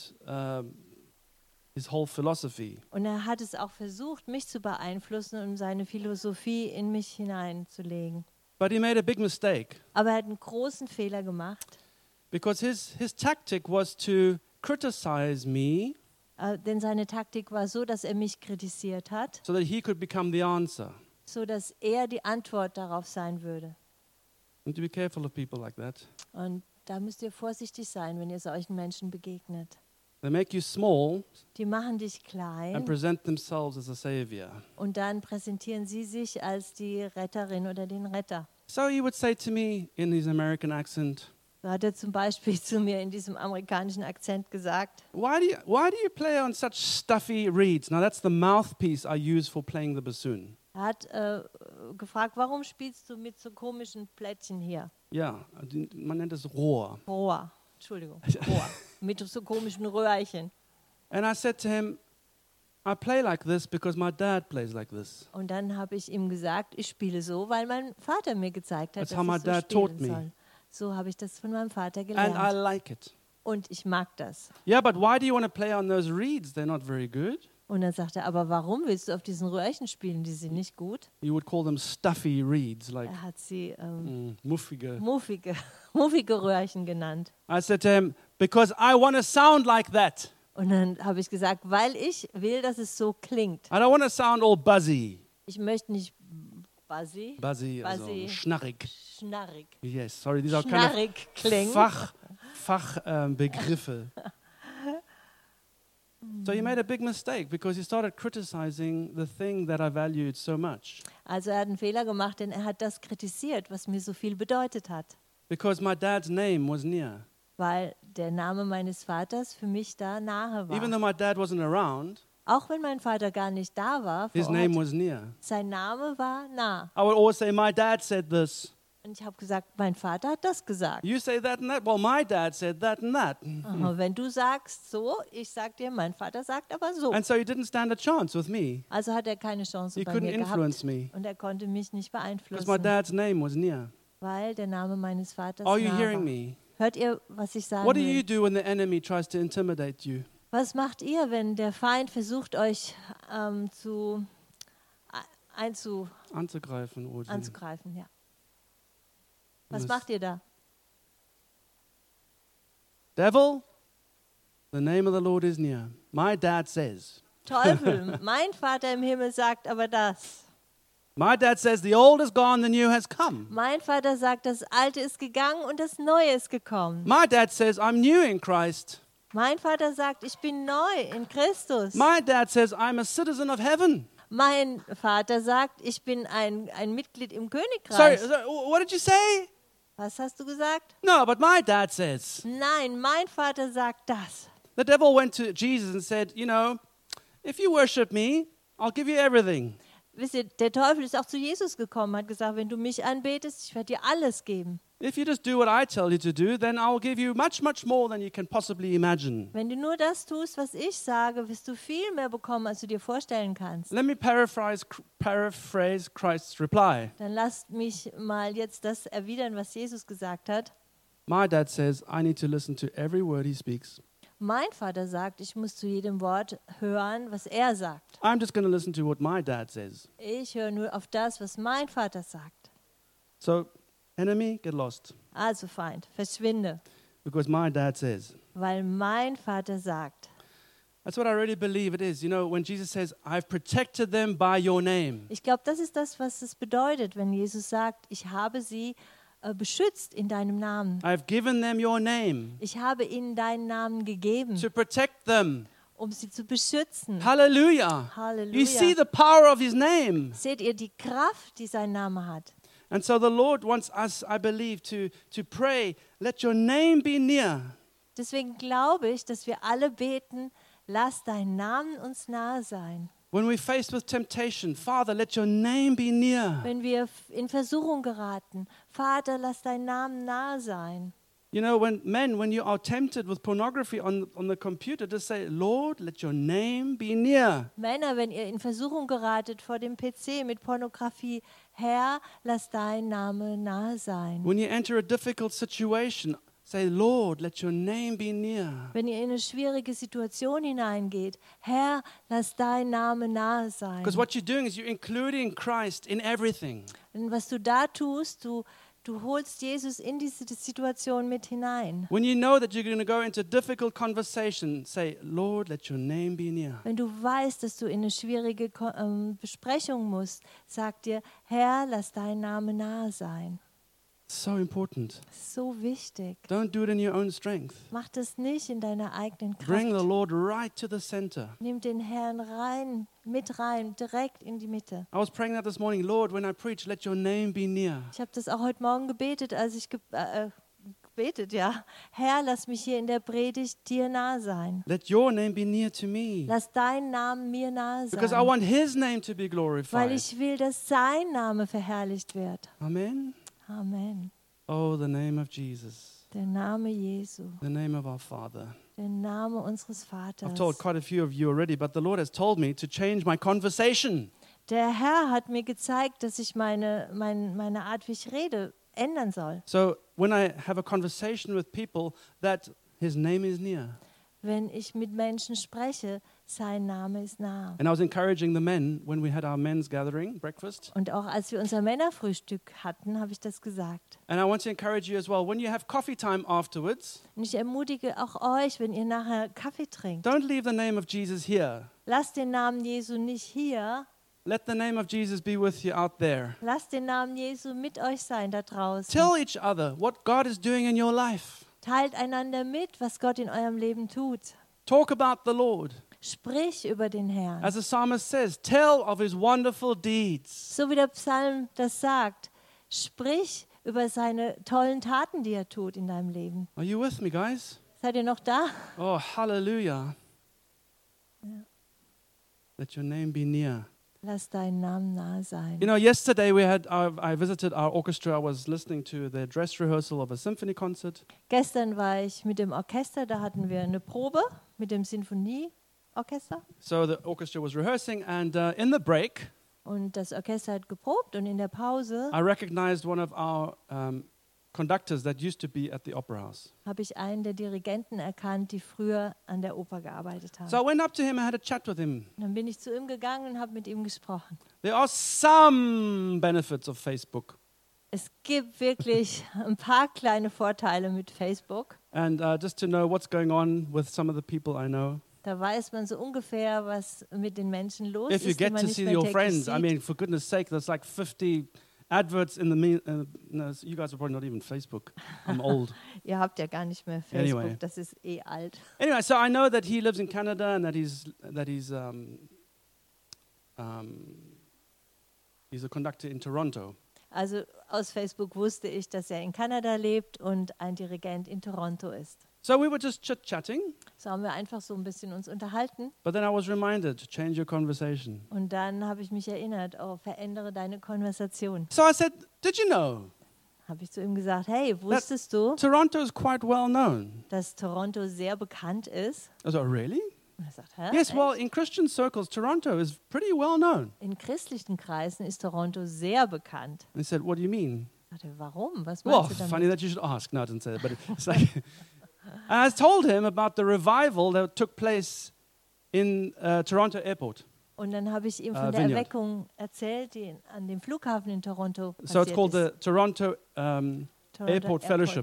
his whole philosophy. Und er hat es auch versucht, mich zu beeinflussen und seine Philosophie in mich hineinzulegen. But he made a big mistake Aber er hat einen großen Fehler gemacht, because his tactic was to criticize me denn seine Taktik war so, dass er mich kritisiert hat, so that he could become the answer. so dass er die Antwort darauf sein würde. And to be careful of people like that. Und da müsst ihr vorsichtig sein, wenn ihr solchen Menschen begegnet. They make you small Die machen dich and klein present themselves as a savior. und dann präsentieren sie sich als die Retterin oder den Retter. So he would say to me in his American accent, Da hat er zum Beispiel zu mir in diesem amerikanischen Akzent gesagt, why do you play on such stuffy reeds? Now that's the mouthpiece I use for playing the bassoon. er hat gefragt, warum spielst du mit so komischen Plättchen hier? Ja, man nennt es Rohr. Rohr, Entschuldigung, Rohr, mit so komischen Röhrchen. And I said to him, I play like this because my dad plays like this. Und dann habe ich ihm gesagt, ich spiele so, weil mein Vater mir gezeigt hat, That's how my dass ich so dad taught spielen me. soll. So habe ich das von meinem Vater And I gelernt. like it. Und ich mag das. Yeah, but why do you want to play on those reeds? They're not very good. Und dann sagt er, aber warum willst du auf diesen Röhrchen spielen? Die sind nicht gut. You would call them stuffy reeds, like Er hat sie muffige. muffige Röhrchen genannt. I said to him, because I want to sound like that. Und dann habe ich gesagt, weil ich will, dass es so klingt. I don't want to sound all buzzy. Ich möchte nicht Buzzy, also Buzzy. schnarrig. Schnarrig. Yes, sorry, these are kind Schnarrig klingen. of Fachbegriffe. So you made a big mistake because you started criticizing the thing that I valued so much. Also er hat einen Fehler gemacht, denn er hat das kritisiert, was mir so viel bedeutet hat. Because my dad's name was near. Weil der Name meines Vaters für mich da nahe Even war. though my dad wasn't around, Auch wenn mein Vater gar nicht da war, his vor name Ort, was near. sein Name war nah. I would always say, my dad said this. Und ich habe gesagt, mein Vater hat das gesagt. You say that and that. Well, my dad said that and that. Aha, wenn du sagst so, ich sag dir, mein Vater sagt aber so. And so he didn't stand a chance with me. Also hat er keine Chance He bei couldn't mir influence gehabt. me Und er konnte mich nicht because my beeinflussen, dad's name was near. weil der Name meines Vaters Are you nah hearing war. me? Hört ihr, was ich sagen What do you will? do when the enemy tries to intimidate you? Was macht ihr, wenn der Feind versucht, euch Anzugreifen oder anzugreifen? Ja. Was Das- macht ihr da? Devil, the name of the Lord is near. My dad says. Teufel, mein Vater im Himmel sagt aber das. My dad says the old is gone, the new has come. Mein Vater sagt, das Alte ist gegangen und das Neue ist gekommen. My dad says I'm new in Christ. Mein Vater sagt, ich bin neu in Christus. My dad says I'm a citizen of heaven. Mein Vater sagt, ich bin ein Mitglied im Sorry, Königreich. what did you say? Was hast du gesagt? No, but my dad says. Nein, mein Vater sagt das. The devil went to Jesus and said, you know, if you worship me, I'll give you everything. Wisst ihr, der Teufel ist auch zu Jesus gekommen, hat gesagt, wenn du mich anbetest, ich werde dir alles geben. If you just do what I tell you to do, then I'll give you much, much more than you can possibly imagine. Wenn du nur das tust, was ich sage, wirst du viel mehr bekommen, als du dir vorstellen kannst. Let me paraphrase Christ's reply. Dann lasst mich mal jetzt das erwidern, was Jesus gesagt hat. My dad says I need to listen to every word he speaks. Mein Vater sagt, ich muss zu jedem Wort hören, was er sagt. I'm just going to listen to what my dad says. Ich höre nur auf das, was mein Vater sagt. So, enemy, get lost. Also Feind, verschwinde, Because my dad says. weil mein Vater sagt. That's what I really believe it is. You know, when Jesus says, I've protected them by your name. Ich glaube, das ist das, was es bedeutet, wenn Jesus sagt, ich habe sie beschützt in deinem Namen. I've given them your name Ich habe ihnen deinen Namen gegeben, to protect them. um sie zu beschützen. Hallelujah. Halleluja. You see the power of his name. Seht ihr die Kraft, die sein Name hat? And so the Lord wants us, I believe, to pray, let your name be near. Deswegen glaube ich, dass wir alle beten, lass dein Namen uns nahe sein. When we're faced with temptation, Father, let your name be near. Wenn wir in Versuchung geraten, Vater, lass dein Namen nahe sein. You know, when you are tempted with pornography on the computer, just say, Lord, let your name be near. Männer, wenn ihr in Versuchung geratet vor dem PC mit Pornografie, Herr, lass dein Name nahe sein. When you enter a difficult situation, say, Lord, let your name be near. Wenn ihr in eine schwierige Situation hineingeht, Herr, lass dein Name nahe sein. Because what you're doing is you're including Christ in everything. Und was du da tust, du holst Jesus in diese Situation mit hinein. When you know that you're going to go into difficult conversation, say, Lord, let your name be near. Wenn du weißt, dass du in eine schwierige Besprechung musst, sag dir, Herr, lass dein Name nahe sein. So important. So wichtig. Don't do it in your own strength. Mach das nicht in deiner eigenen Bring the Kraft. Lord right to the center. Nimm den Herrn mit rein, direkt in die Mitte. I was praying that this morning, Lord, when I preach, let your name be near. Ich habe das auch heute Morgen gebetet, als ich gebetet, ja. Herr, lass mich hier in der Predigt dir nahe sein. Let your name be near to me. Lass dein Namen mir nahe Because I sein. want his name to be Weil glorified. ich will, dass sein Name verherrlicht wird. Amen. Amen. Oh, the name of Jesus. Der Name Jesu, The name of our Father. der Name unseres I've told Vaters. quite a few of you already, but the Lord has told me to change my conversation. Der Herr hat mir gezeigt, dass ich meine Art, wie ich rede, ändern soll. So when I have a conversation with people, that his name is near. Wenn ich mit Menschen spreche, sein Name ist nah. And I was encouraging the men when we had our men's gathering, breakfast. Und auch als wir unser Männerfrühstück hatten, habe ich das gesagt. And I want to encourage you as well. When you have coffee time afterwards, Und ich ermutige auch euch, wenn ihr nachher Kaffee trinkt, don't leave the name of Jesus here. lasst den Namen Jesu nicht hier, Let the name of Jesus be with you out there. Lasst den Namen Jesu mit euch sein da draußen. Tell each other what God is doing in your life. Teilt einander mit, was Gott in eurem Leben tut. Talk about the Lord. Sprich über den Herrn. As the psalmist says, tell of his wonderful deeds. So wie der Psalm das sagt, sprich über seine tollen Taten, die er tut in deinem Leben. Are you with me, guys? Seid ihr noch da? Oh, hallelujah. Ja. Let your name be near. Lass deinen Namen nahe sein. You know, yesterday I visited our orchestra. I was listening to the dress rehearsal of a symphony concert. Gestern war ich mit dem Orchester, da hatten wir eine Probe mit dem Sinfonieorchester. So the orchestra was rehearsing, and in the break, Und das Orchester hat geprobt und in der Pause I recognized one of our conductors that used to be at the opera house. habe ich einen der Dirigenten erkannt, die früher an der Oper gearbeitet haben. So I went up to him and had a chat with him. Und dann bin ich zu ihm gegangen und habe mit ihm gesprochen. There are some benefits of Facebook. Es gibt wirklich ein paar kleine Vorteile mit Facebook. And just to know what's going on with some of the people I know. Da weiß man so ungefähr, was mit den Menschen los If you ist, die get man to nicht see mehr your täglich friends, I sieht. mean, for goodness sake, there's like 50 adverts in the no, you guys are probably not even Facebook. I'm old. Ihr habt ja gar nicht mehr Facebook, Anyway. das ist eh alt. Anyway, so I know that he lives in Canada and that he's a conductor in Toronto. Also aus Facebook wusste ich, dass er in Kanada lebt und ein Dirigent in Toronto ist. So we were just chit-chatting, So haben wir einfach so ein bisschen uns unterhalten. but then I was reminded to change your conversation. Und dann habe ich mich erinnert, oh, verändere deine Konversation. So I said, did you know Habe ich zu ihm gesagt, hey, wusstest du, Toronto is quite well known? dass Toronto sehr bekannt ist? I was like, really? Und er sagt, hä? Yes, echt? well, in Christian circles, Toronto is pretty well known. In christlichen Kreisen ist Toronto sehr bekannt. And he said, what do you mean? Ich dachte, warum? Was Well, meinst du funny damit? that you should ask. No, I didn't say that, but it's like... And I told him about the revival that took place in Toronto Airport. Und dann habe ich ihm von der Vineyard. Erweckung erzählt, die an dem Flughafen in Toronto So it's passiert called ist. the Toronto Toronto Airport Fellowship.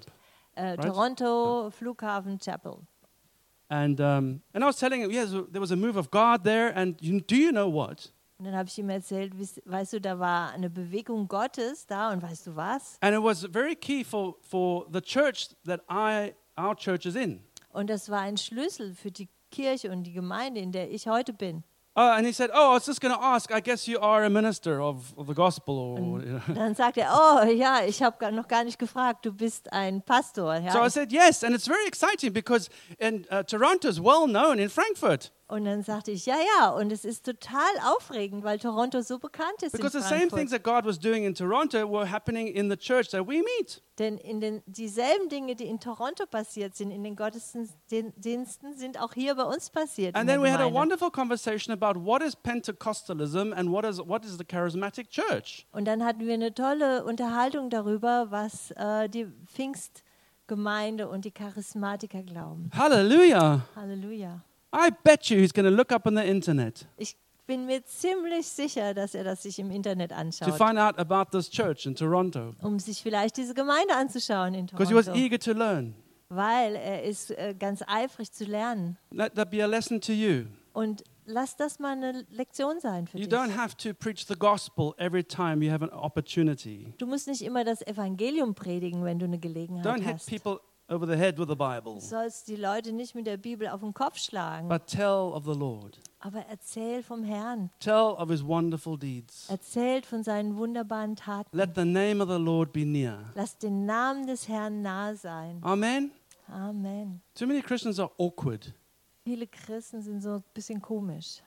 Toronto Flughafen Chapel. And I was telling him, yes, there was a move of God there. And do you know what? Und dann habe ich ihm erzählt, weißt du, da war eine Bewegung Gottes da und weißt du was? And it was very key for the church that our church is in. Und das war ein Schlüssel für die Kirche und die Gemeinde, in der ich heute bin. And he said, oh, I was just going to ask, I guess you are a minister of the gospel. Or, you know. Dann sagt er, oh ja, ich habe noch gar nicht gefragt, du bist ein Pastor. Ja. So I said, yes. And it's very exciting because Toronto is well known in Frankfurt. Und dann sagte ich, ja, und es ist total aufregend, weil Toronto so bekannt ist Because in the same Frankfurt. things that God was doing in Toronto were happening in the church that we meet. Denn dieselben Dinge, die in Toronto passiert sind, in den Gottesdiensten, sind auch hier bei uns passiert. And in then der we had a Gemeinde. wonderful conversation about what is Pentecostalism and what is the charismatic church. Und dann hatten wir eine tolle Unterhaltung darüber, was die Pfingstgemeinde und die Charismatiker glauben. Hallelujah. Halleluja. I bet you he's going to look up on the internet Ich bin mir ziemlich sicher, dass er das sich im Internet to anschaut, find out about this church in Toronto um sich vielleicht diese Gemeinde anzuschauen in because he was Toronto, eager to learn. weil er ist ganz eifrig zu lernen. Let that be a lesson to you. Und lass das mal eine Lektion sein für You dich. don't have to preach the gospel every time you have an opportunity. Du musst nicht immer das Evangelium predigen, wenn du eine Gelegenheit Don't hit hast. people over the head with the Bible, Du sollst die Leute nicht mit der Bibel auf den Kopf schlagen, but tell of the Lord. aber erzähl vom Herrn. Tell of his wonderful deeds. Erzählt von seinen wunderbaren Taten. Let the name of the Lord be near. Lass den Namen des Herrn nahe sein. Amen. Amen. Too many Christians are awkward. Viele Christen sind so ein bisschen komisch.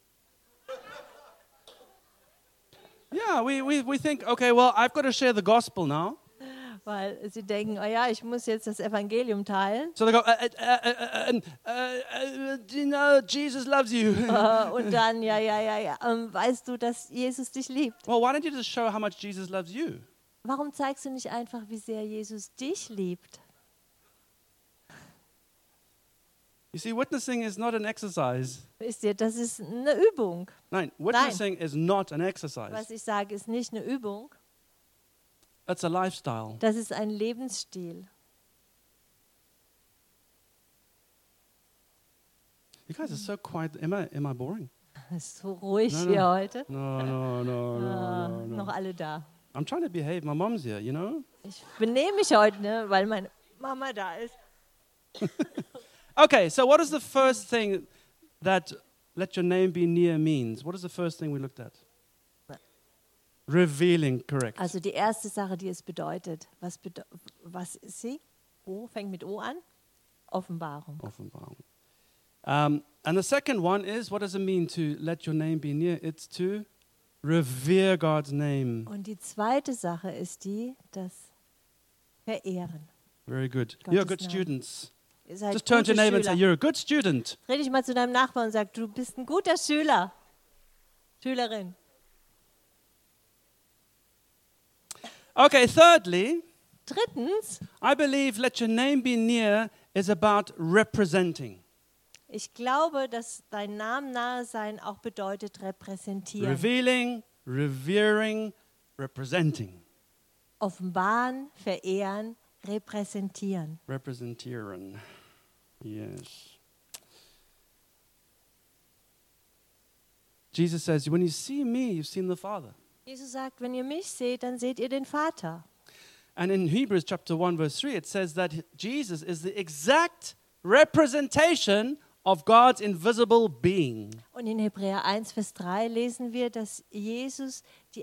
Yeah, we think, okay, well, I've got to share the gospel now. Weil sie denken, oh ja, ich muss jetzt das Evangelium teilen. So they go, you know, Jesus loves you. Und dann, ja, weißt du, dass Jesus dich liebt. Well, why don't you just show how much Jesus loves you? Warum zeigst du nicht einfach, wie sehr Jesus dich liebt? You see, witnessing is not an exercise. Wisst ihr, das ist eine Übung. Nein, witnessing is not an Was exercise. ich sage, ist nicht eine Übung. It's a lifestyle. Das ist ein Lebensstil. You guys are so quiet. Am I boring? Es ist so ruhig No, hier no. heute. No. Noch alle da. I'm trying to behave. My mom's here, you know? Ich benehme mich heute, ne, weil meine Mama da ist. Okay, so what is the first thing that let your name be near means? What is the first thing we looked at? Revealing, correct. Also die erste Sache, die es bedeutet. Was ist sie? O, fängt mit O an. Offenbarung. Offenbarung. And the second one is, what does it mean to let your name be near? It's to revere God's name. Und die zweite Sache ist das Verehren. Very good. Gottes You're good Namen. students. Ihr seid Just turn to gute your neighbor and say, Schüler. you're a good student. Dreh dich mal zu deinem Nachbarn und sag, du bist ein guter Schüler. Schülerin. Okay, thirdly, Drittens, I believe let your name be near is about representing. ich glaube, dass dein Namen nahe sein auch bedeutet repräsentieren. Revealing, revering, representing. Offenbaren, verehren, repräsentieren. Representieren. Yes. Jesus says, when you see me, you've seen the Father. Jesus sagt, wenn ihr mich seht, dann seht ihr den Vater. And in Hebrews chapter 1 verse 3 it says that Jesus is the exact representation of God's invisible being. Und in Hebräer 1, Vers 3 lesen wir, dass Jesus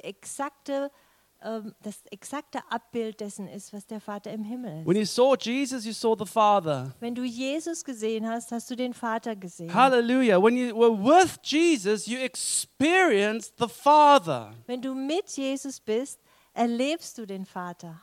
das exakte Abbild dessen ist, was der Vater im Himmel When ist. you saw Jesus, you saw the Father. Wenn du Jesus gesehen hast, hast du den Vater gesehen. Hallelujah. When you were with Jesus, you experienced the Father. Wenn du mit Jesus bist, erlebst du den Vater.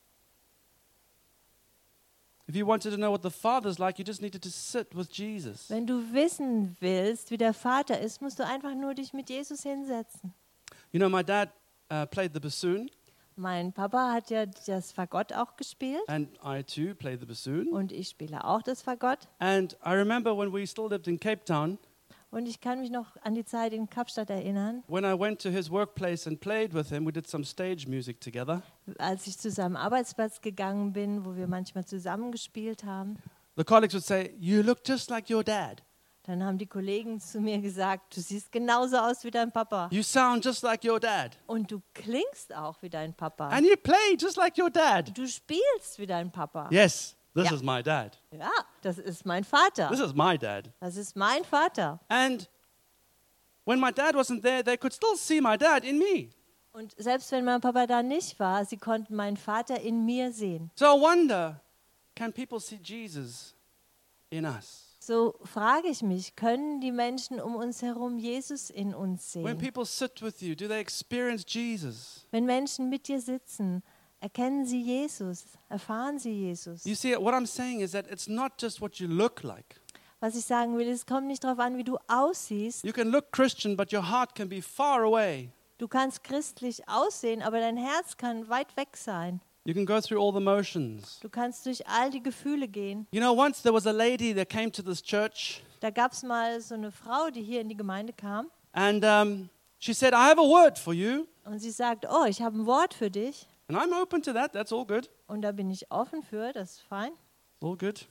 If you wanted to know what the Father's like, you just needed to sit with Jesus. Wenn du wissen willst, wie der Vater ist, musst du einfach nur dich mit Jesus hinsetzen. You know, my dad played the bassoon, Mein Papa hat ja das Fagott auch gespielt and I too played the bassoon. und ich spiele auch das Fagott. And I remember when we still lived in Cape Town, Und ich kann mich noch an die Zeit in Kapstadt erinnern, when I went to his workplace and played with him, we did some stage music together. als ich zu seinem Arbeitsplatz gegangen bin, wo wir manchmal zusammen gespielt haben. The colleagues would say, "You look just like your dad. Dann haben die Kollegen zu mir gesagt, du siehst genauso aus wie dein Papa. You sound just like your dad. Und du klingst auch wie dein Papa. And you play just like your dad." Du spielst wie dein Papa. Yes, this Ja. is my dad. Ja, das ist mein Vater. This is my dad. Das ist mein Vater. And when my dad wasn't there, they could still see my dad in me. Und selbst wenn mein Papa da nicht war, sie konnten meinen Vater in mir sehen. So I wonder, can people see Jesus in us? So frage ich mich, können die Menschen um uns herum Jesus in uns When sehen? people sit with you, do they experience Jesus? Wenn Menschen mit dir sitzen, erkennen sie Jesus, erfahren sie Jesus. You see, what I'm saying is that it's not just what you look like. Was ich sagen will, es kommt nicht darauf an, wie du aussiehst. You can look Christian, but your heart can be far away. Du kannst christlich aussehen, aber dein Herz kann weit weg sein. You can go through all the motions. Du kannst durch all die Gefühle gehen. You know, once there was a lady that came to this church, Da gab es mal so eine Frau, die hier in die Gemeinde kam and she said, "I have a word for you." und sie sagt, oh, ich habe ein Wort für dich. And I'm open to that. That's all good. Und da bin ich offen für, das ist fein. All good.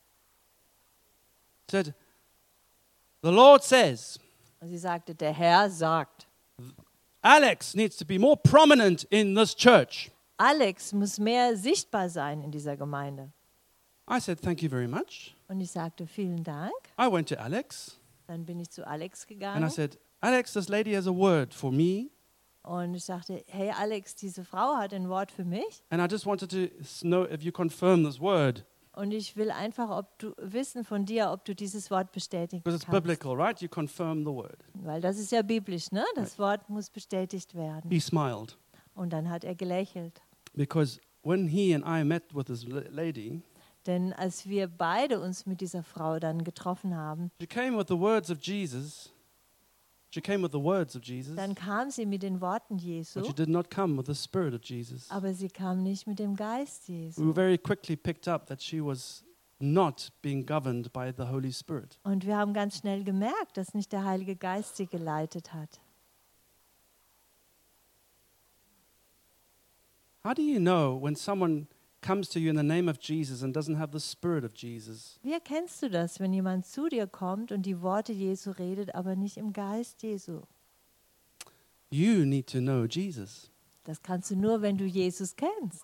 Said, "The Lord says, Und sie sagte, der Herr sagt, Alex needs to be more prominent in this church." Alex muss mehr sichtbar sein in dieser Gemeinde. I said, "Thank you very much." Und ich sagte, vielen Dank. I went to Alex Dann bin ich zu Alex and I gegangen said, "Alex, this lady has a word for me, und ich sagte, hey Alex, diese Frau hat ein Wort für mich and I just wanted to know if you confirm this word und ich will einfach wissen von dir, ob du dieses Wort bestätigen because it's kannst. biblical, right? You confirm the word." Weil das ist ja biblisch, ne? Das Wort muss bestätigt werden. He smiled Und dann hat er gelächelt. because when he and I met with this lady, Denn als wir beide uns mit dieser Frau dann getroffen haben, she came with the words of Jesus. She came with the words of Jesus, dann kam sie mit den Worten Jesu, but she did not come with the spirit of Jesus. aber sie kam nicht mit dem Geist We Jesu. very quickly picked up that she was not being governed by the Holy Spirit. Und wir haben ganz schnell gemerkt, dass nicht der Heilige Geist sie geleitet hat. How do you know when someone comes to you in the name of Jesus and doesn't have the spirit of Jesus? Wie erkennst du das, wenn jemand zu dir kommt und die Worte Jesu redet, aber nicht im Geist Jesu? You need to know Jesus. Das kannst du nur, wenn du Jesus kennst.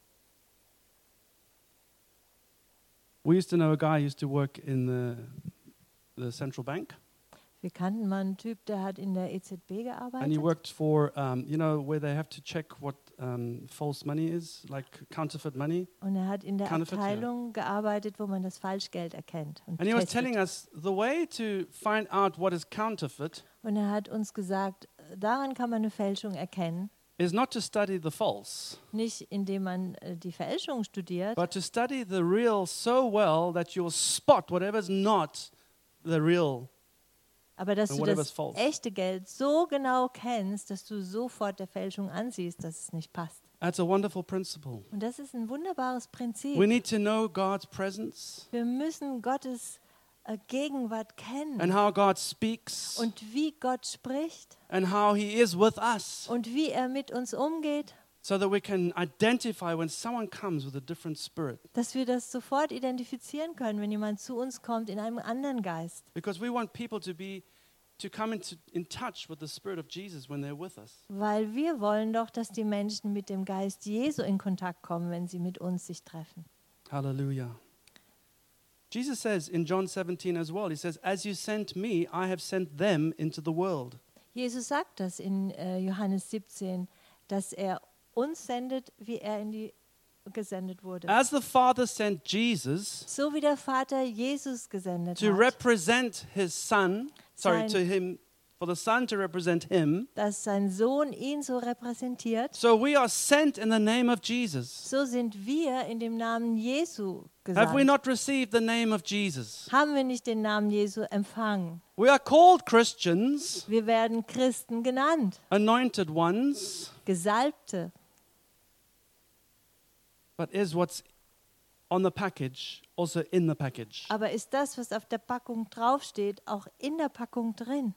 We used to know a guy who used to work in the central bank, Wir kannten mal einen Typ, der hat in der EZB and he gearbeitet. worked for, where they have to check what false money is, like counterfeit money. Und er hat in der Counterfeit, ja. Abteilung gearbeitet, wo man das Falschgeld erkennt. Und And he was testet. telling us the way to find out what is counterfeit Und er hat uns gesagt, daran kann man eine Fälschung erkennen. is not to study the false, Nicht indem man die Fälschung studiert, but to study the real so well that you'll spot whatever's not the real. aber dass And du whatever's das false. echte Geld so genau kennst, dass du sofort der Fälschung ansiehst, dass es nicht passt. That's a wonderful principle. Und das ist ein wunderbares Prinzip. We need to know God's presence Wir müssen Gottes Gegenwart kennen and how God speaks und wie Gott spricht and how He is with us, und wie er mit uns umgeht, so that we can identify when someone comes with a different spirit. dass wir das sofort identifizieren können, wenn jemand zu uns kommt in einem anderen Geist. Because we want people to come in touch with the Spirit of Jesus when they're with us. Weil wir wollen doch, dass die Menschen mit dem Geist Jesu in Kontakt kommen, wenn sie mit uns sich treffen. Hallelujah. Jesus says in John 17 as well, He says, as you sent me, I have sent them into the world. Jesus sagt das in Johannes 17, dass er uns sendet, wie er in die gesendet wurde. As the Father sent Jesus So wie der Vater Jesus gesendet to hat, represent His Son, Sein- for the Son to represent Him, dass sein Sohn ihn so repräsentiert, so we are sent in the name of Jesus. so sind wir in dem Namen Jesu Have we gesandt. not received the name of Jesus? Haben wir nicht den Namen Jesu empfangen? We are called Christians, Wir werden Christen genannt, anointed ones, Gesalbte. but is what's on the package also in the package? Aber ist das, was auf der Packung draufsteht, auch in der Packung drin?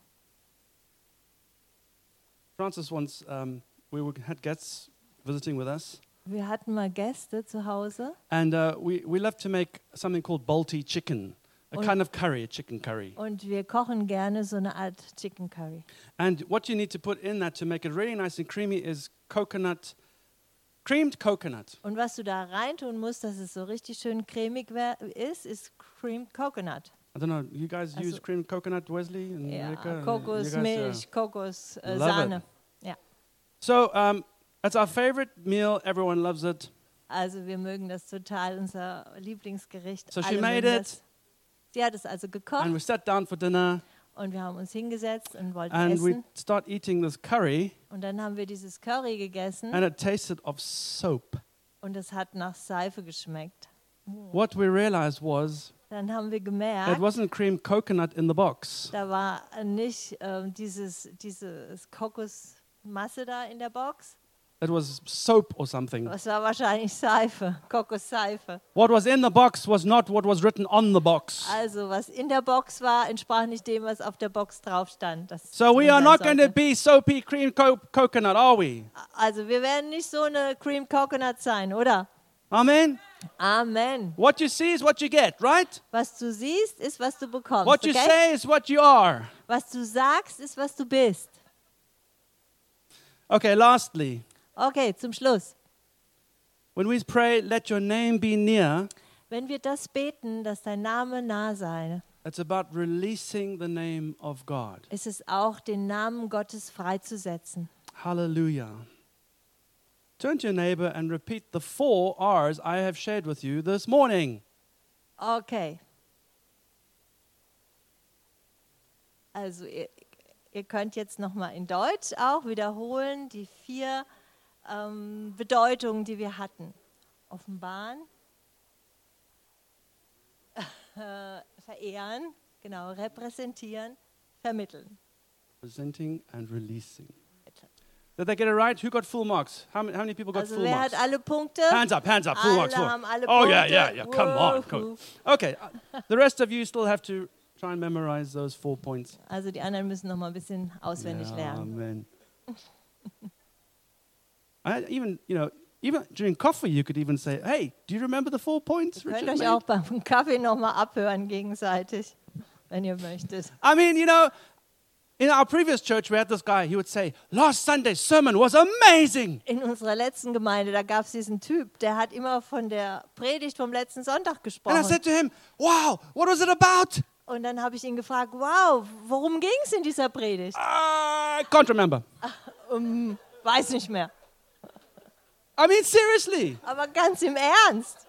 Francis once, had guests visiting with us, Wir hatten mal Gäste zu Hause and we love to make something called Balti chicken, a Und- kind of curry, a chicken curry. und wir kochen gerne so eine Art Chicken Curry. And what you need to put in that to make it really nice and creamy is creamed coconut. Und was du da reintun musst, dass es so richtig schön cremig ist Creamed Coconut. I don't know, you guys use Also- creamed coconut, Wesley and Ja, Erika? You Kokos, guys, Milch, Kokos, love Sahne. it. So it's our favorite meal. Everyone loves it. Also wir mögen das total, unser Lieblingsgericht. So she Alle made mögen it. das. Sie hat es also gekocht And we sat down for dinner und wir haben uns hingesetzt und wollten and we essen. start eating this curry Und dann haben wir dieses Curry gegessen and it tasted of soap. und es hat nach Seife geschmeckt. What we realized was Dann haben wir it gemerkt, wasn't creamed coconut in the box. da war nicht dieses Kokosmasse da in der Box. It was soap or something. Es war wahrscheinlich Seife, Kokosseife. What was in the box was not what was written on the box. Also was in der Box war, entsprach nicht dem, was auf der Box drauf stand. Das So we drin are sein not going to sollte. be soapy creamed coconut, are we? Also wir werden nicht so eine Cream Coconut sein, oder? Amen. Amen. What you see is what you get, right? Was du siehst, ist, was du bekommst. What you Okay? say is what you are. Was du sagst, ist, was du bist. Okay, lastly, Okay, zum Schluss. when we pray, let your name be near, Wenn wir das beten, dass dein Name nah sei, it's about releasing the name of God. ist es auch, den Namen Gottes freizusetzen. Hallelujah. Turn to your neighbor and repeat the 4 R's I have shared with you this morning. Okay. Also ihr könnt jetzt nochmal in Deutsch auch wiederholen die 4 Bedeutungen, die wir hatten. Offenbaren, verehren, genau, repräsentieren, vermitteln. Presenting and releasing. Bitte. Did they get it right? Who got full marks? How many people got Also full wer marks? hat alle Punkte? Hands up, full Alle marks. Full. haben alle Oh, Punkte. yeah. Come on. Woohoo. Cool. Okay, the rest of you still have to try and memorize those 4 points. Also die anderen müssen noch mal ein bisschen auswendig lernen. Amen. I even, even during coffee, you could even say, hey, do you remember the 4 points Ihr könnt Richard euch auch made? beim Kaffee nochmal abhören gegenseitig, wenn ihr möchtet. I mean, you know, in our previous church, we had this guy, he would say, last Sunday's sermon was amazing. In unserer letzten Gemeinde, da gab es diesen Typ, der hat immer von der Predigt vom letzten Sonntag And I gesprochen. said to him, wow, what was it about? Und dann habe ich ihn gefragt, wow, worum ging es in dieser Predigt? I can't remember. Weiß nicht mehr. I mean, seriously. Aber ganz im Ernst.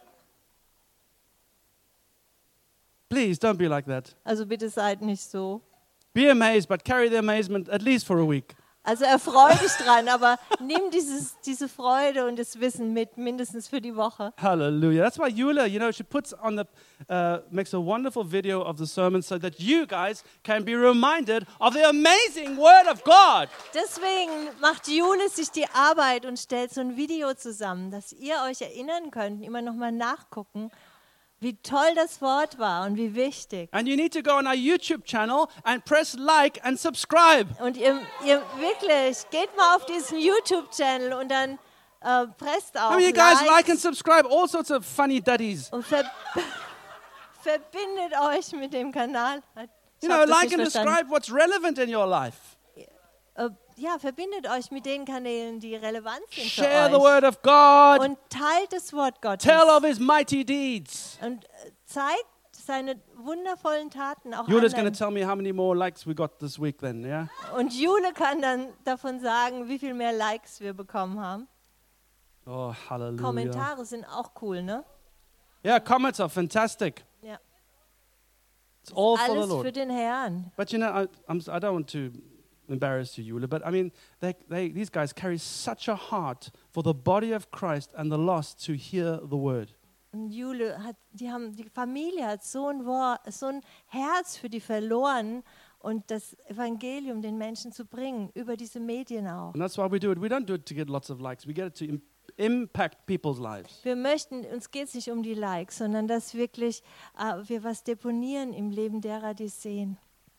Please don't be like that. Also bitte seid nicht so. Be amazed, but carry the amazement at least for a week. Also erfreu dich dran, aber nimm diese Freude und das Wissen mit, mindestens für die Woche. Hallelujah. That's why Eula, you know, she puts on makes a wonderful video of the sermon so that you guys can be reminded of the amazing Word of God. Deswegen macht Jule sich die Arbeit und stellt so ein Video zusammen, dass ihr euch erinnern könnt, immer nochmal nachgucken, wie toll das Wort war und wie wichtig. And you need to go on our YouTube channel and press like and subscribe. Und ihr wirklich, geht mal auf diesen YouTube-Channel und dann presst auf How many of you guys Likes like and subscribe? All sorts of funny duddies. und verbindet euch mit dem Kanal. Ich You hab know, das like nicht and verstanden. describe what's relevant in your life. Ja, verbindet euch mit den Kanälen, die relevant sind Share the für euch. Word of God. Und teilt das Wort Gottes. Tell of His mighty deeds. Und zeigt seine wundervollen Taten auch Eula's going to anderen. tell me how many more likes we got this week then, yeah? Und Jule kann dann davon sagen, wie viel mehr Likes wir bekommen haben. Oh, hallelujah. Kommentare sind auch cool, ne? Yeah, comments are fantastic. Ja. It's all for the Alles für Lord. den Herrn. But you know, I don't want to embarrass you, Eula, but I mean, these guys carry such a heart for the body of Christ and the lost to hear the word. Und Jule die Familie hat so ein Herz für die Verlorenen und das Evangelium den Menschen zu bringen, über diese Medien auch. And that's why we do it. We don't do it to get lots of likes. We get it to impact people's lives. Uns geht es nicht um die Likes, sondern dass wirklich wir was deponieren im Leben derer, die es sehen.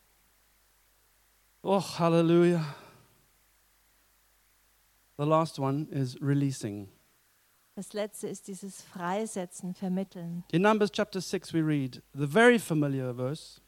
Oh, hallelujah. The last one is releasing. Das letzte ist dieses Freisetzen, Vermitteln. In Numbers chapter 6, we read the very familiar verse.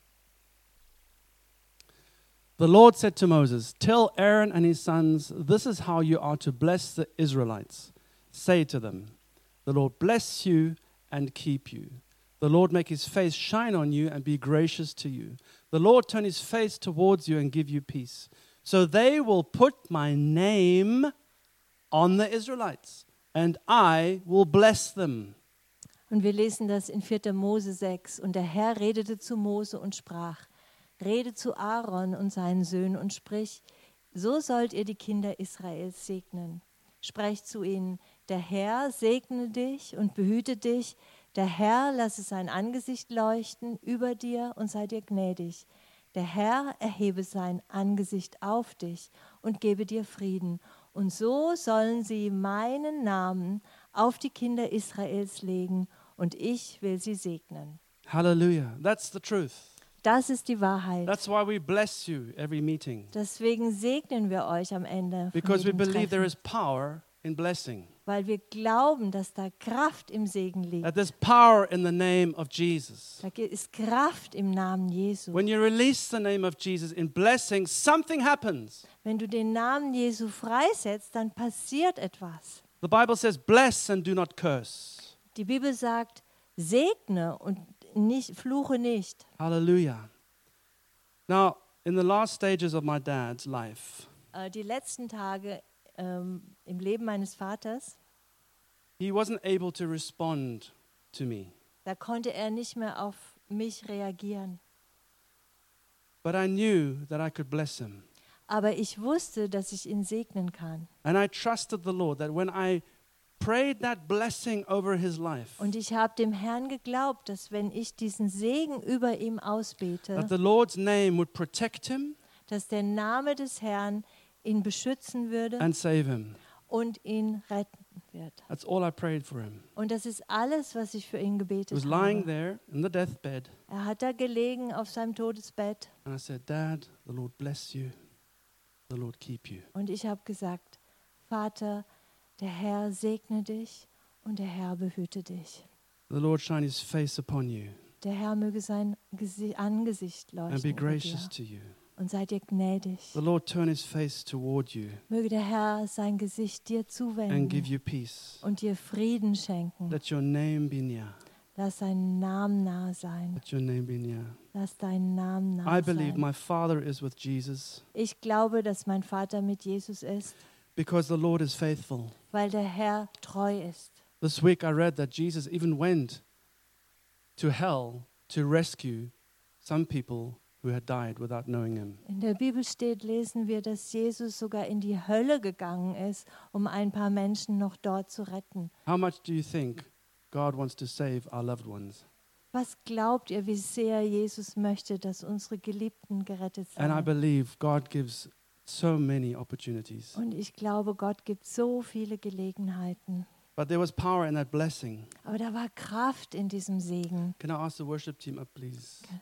The Lord said to Moses, tell Aaron and his sons, this is how you are to bless the Israelites. Say to them, the Lord bless you and keep you. The Lord make his face shine on you and be gracious to you. The Lord turn his face towards you and give you peace. So they will put my name on the Israelites, and I will bless them. Und wir lesen das in 4. Mose 6. Und der Herr redete zu Mose und sprach, rede zu Aaron und seinen Söhnen und sprich, so sollt ihr die Kinder Israels segnen. Sprecht zu ihnen, der Herr segne dich und behüte dich, der Herr lasse sein Angesicht leuchten über dir und sei dir gnädig. Der Herr erhebe sein Angesicht auf dich und gebe dir Frieden. Und so sollen sie meinen Namen auf die Kinder Israels legen und ich will sie segnen. Hallelujah. That's the truth. Das ist die Wahrheit. That's why we bless you every meeting. Deswegen segnen wir euch am Ende von Because we jedem believe there Treffen, is power in blessing. weil wir glauben, dass da Kraft im Segen liegt. That there's power in the name of Jesus. Da ist Kraft im Namen Jesu. When you release the name of Jesus in blessing, something happens. Wenn du den Namen Jesu freisetzt, dann passiert etwas. The Bible says, bless and do not curse. Die Bibel sagt, segne und fluche nicht. Hallelujah. Now, in the last stages of my dad's life, Die letzten Tage im Leben meines Vaters, he wasn't able to respond to me. da konnte er nicht mehr auf mich reagieren. But I knew that I could bless him. Aber ich wusste, dass ich ihn segnen kann. And I trusted the Lord that when I prayed that blessing over his life, Und ich habe dem Herrn geglaubt, dass wenn ich diesen Segen über ihm that ausbete, the Lord's name would protect him dass der Name des Herrn ihn beschützen würde and save him. und ihn retten wird. That's all I prayed for him. Und das ist alles, was ich für ihn He gebetet was lying habe. there in the deathbed, Er hat da gelegen auf seinem Todesbett and I said, Dad, the Lord bless you, the Lord keep you. und ich habe gesagt, Vater, Der Herr segne dich und der Herr behüte dich. The Lord shine his face upon you Der Herr möge sein Angesicht and be leuchten über gracious dir to you. und sei dir gnädig. The Lord turn his face toward you Möge der Herr sein Gesicht dir and give zuwenden you peace. und dir Frieden schenken. Let your name be near. Lass deinen Namen nah sein. Let your name be near. Lass deinen Namen nah I believe sein. my Father is with Jesus Ich glaube, dass mein Vater mit Jesus ist, because the Lord is faithful. weil der Herr treu ist. This week I read that Jesus even went to hell to rescue some people who had died without knowing him. In der Bibel steht, lesen wir, dass Jesus sogar in die Hölle gegangen ist, um ein paar Menschen noch dort zu retten. How much do you think God wants to save our loved ones? Was glaubt ihr, wie sehr Jesus möchte, dass unsere Geliebten gerettet And I sind? believe God gives so many opportunities. Und ich glaube, Gott gibt so viele Gelegenheiten. But there was power in that blessing. Aber da war Kraft in diesem Segen. Can I ask the worship team up, please? Okay.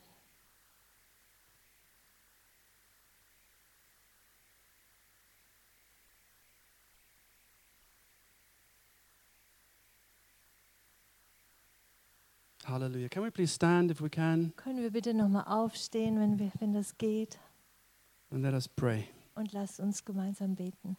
Hallelujah. Can we please stand if we can? Können wir bitte nochmal aufstehen, wenn das geht? And let us pray. Und lasst uns gemeinsam beten.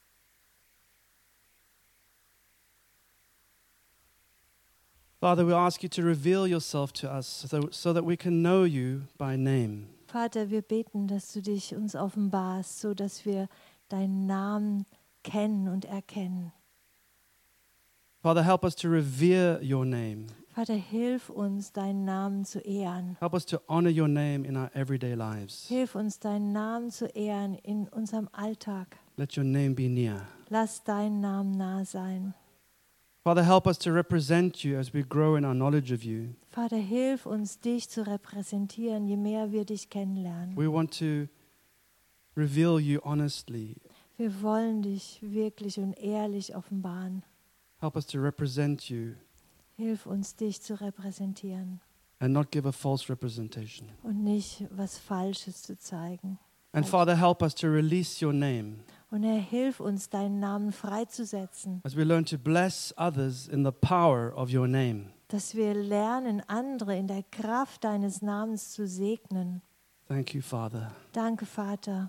Father, we ask you to reveal yourself to us so that we can know you by name. Vater, wir beten, dass du dich uns offenbarst, so dass wir deinen Namen kennen und erkennen. Father, help us to revere your name. Vater, hilf uns, deinen Namen zu ehren. Help us to honor your name in our everyday lives. Hilf uns, deinen Namen zu ehren in unserem Alltag. Let your name be near. Lass deinen Namen nah sein. Father, help us to represent you as we grow in our knowledge of you. Vater, hilf uns, dich zu repräsentieren, je mehr wir dich kennenlernen. We want to reveal you honestly. Wir wollen dich wirklich und ehrlich offenbaren. Help us to represent you Hilf uns, dich zu repräsentieren and not give a false representation. und nicht was Falsches zu zeigen. And Father, help us to release your name Und Herr, hilf uns, deinen Namen freizusetzen, as we learn to bless others in the power of your name. dass wir lernen, andere in der Kraft deines Namens zu segnen. Thank you, Father. Danke, Vater.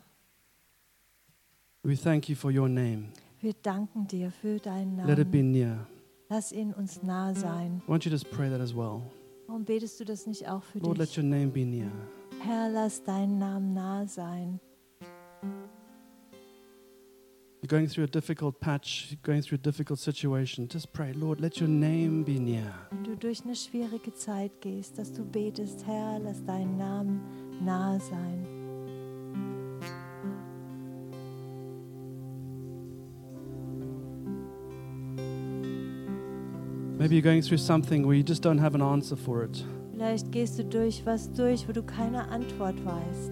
We thank you for your name. Wir danken dir für deinen Let it be Namen. near. Lass ihn uns nah sein. Why don't you just pray that as well? Warum betest du das nicht auch für Lord, let dich? your name be near. Herr, lass deinen Namen nah sein. You're going through a difficult patch, you're going through a difficult situation. Just pray, Lord, let your name be near. Wenn du durch eine schwierige Zeit gehst, dass du betest, Herr, lass deinen Namen nah sein. Maybe you're going through something where you just don't have an answer for it. Vielleicht gehst du durch was durch, wo du keine Antwort weißt.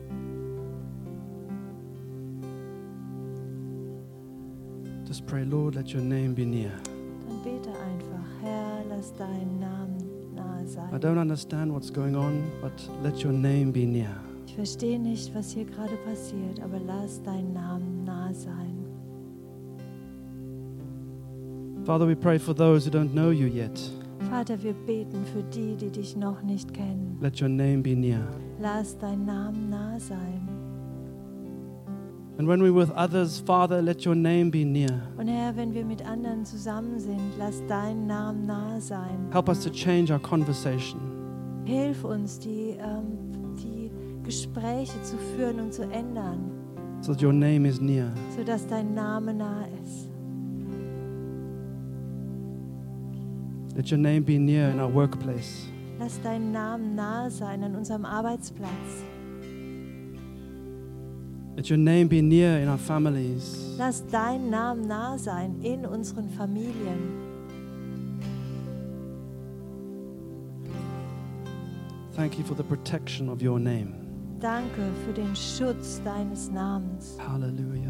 Just pray, Lord, let your name be near. Dann bete einfach, Herr, lass deinen Namen nah I sein. don't understand what's going on, but let your name be near. Ich verstehe nicht, was hier gerade passiert, aber lass deinen Namen nah sein. Father, we pray for those who don't know you yet. Vater, wir beten für die, die dich noch nicht kennen. Let your name be near. Lass deinen Namen nah sein. And when we're with others, Father, let your name be near. Und Herr, wenn wir mit anderen zusammen sind, lass deinen Namen nah sein. Help us to change our conversation. Hilf uns, die Gespräche zu führen und zu ändern, So that your name is near. sodass dein Name nah ist. Let your name be near in our workplace. Lass deinen Namen nah sein an unserem Arbeitsplatz. Let your name be near in our families. Lass deinen Namen nah sein in unseren Familien. Thank you for the protection of your name. Danke für den Schutz deines Namens. Hallelujah.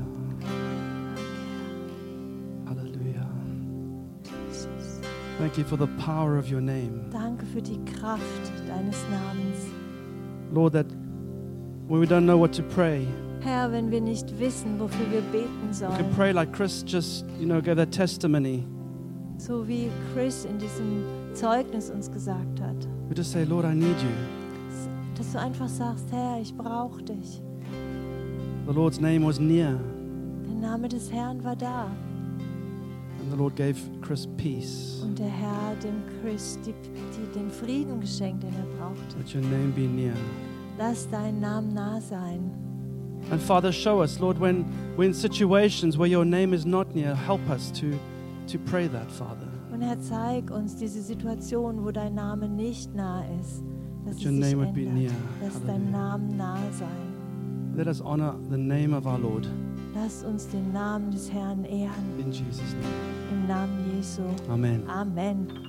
Hallelujah. Jesus. Thank you for the power of your name. Danke für die Kraft deines Namens. Lord, that when we don't know what to pray, Herr, wenn wir nicht wissen, wofür wir beten We sollen, could pray like Chris just, gave that testimony. so wie Chris in diesem Zeugnis uns gesagt hat, We just say, Lord, I need you. dass du einfach sagst, Herr, ich brauche dich. The Lord's name was near, Der Name des Herrn war da and the Lord gave Chris peace. und der Herr hat dem Chris den Frieden geschenkt, den er brauchte. Let your name be near. Lass deinen Namen nah sein. And Father, show us, Lord, when we're in situations where your name is not near, help us to pray that, Father. Und Herr, zeig uns diese Situation, wo dein Name nicht nah ist, dass That es your sich name would be ändert. near. Lass Hallelujah. dein Namen nahe sein. Let us honor the name of our Lord. Lass uns den Namen des Herrn ehren. In Jesus' name. Im Namen Jesu. Amen. Amen.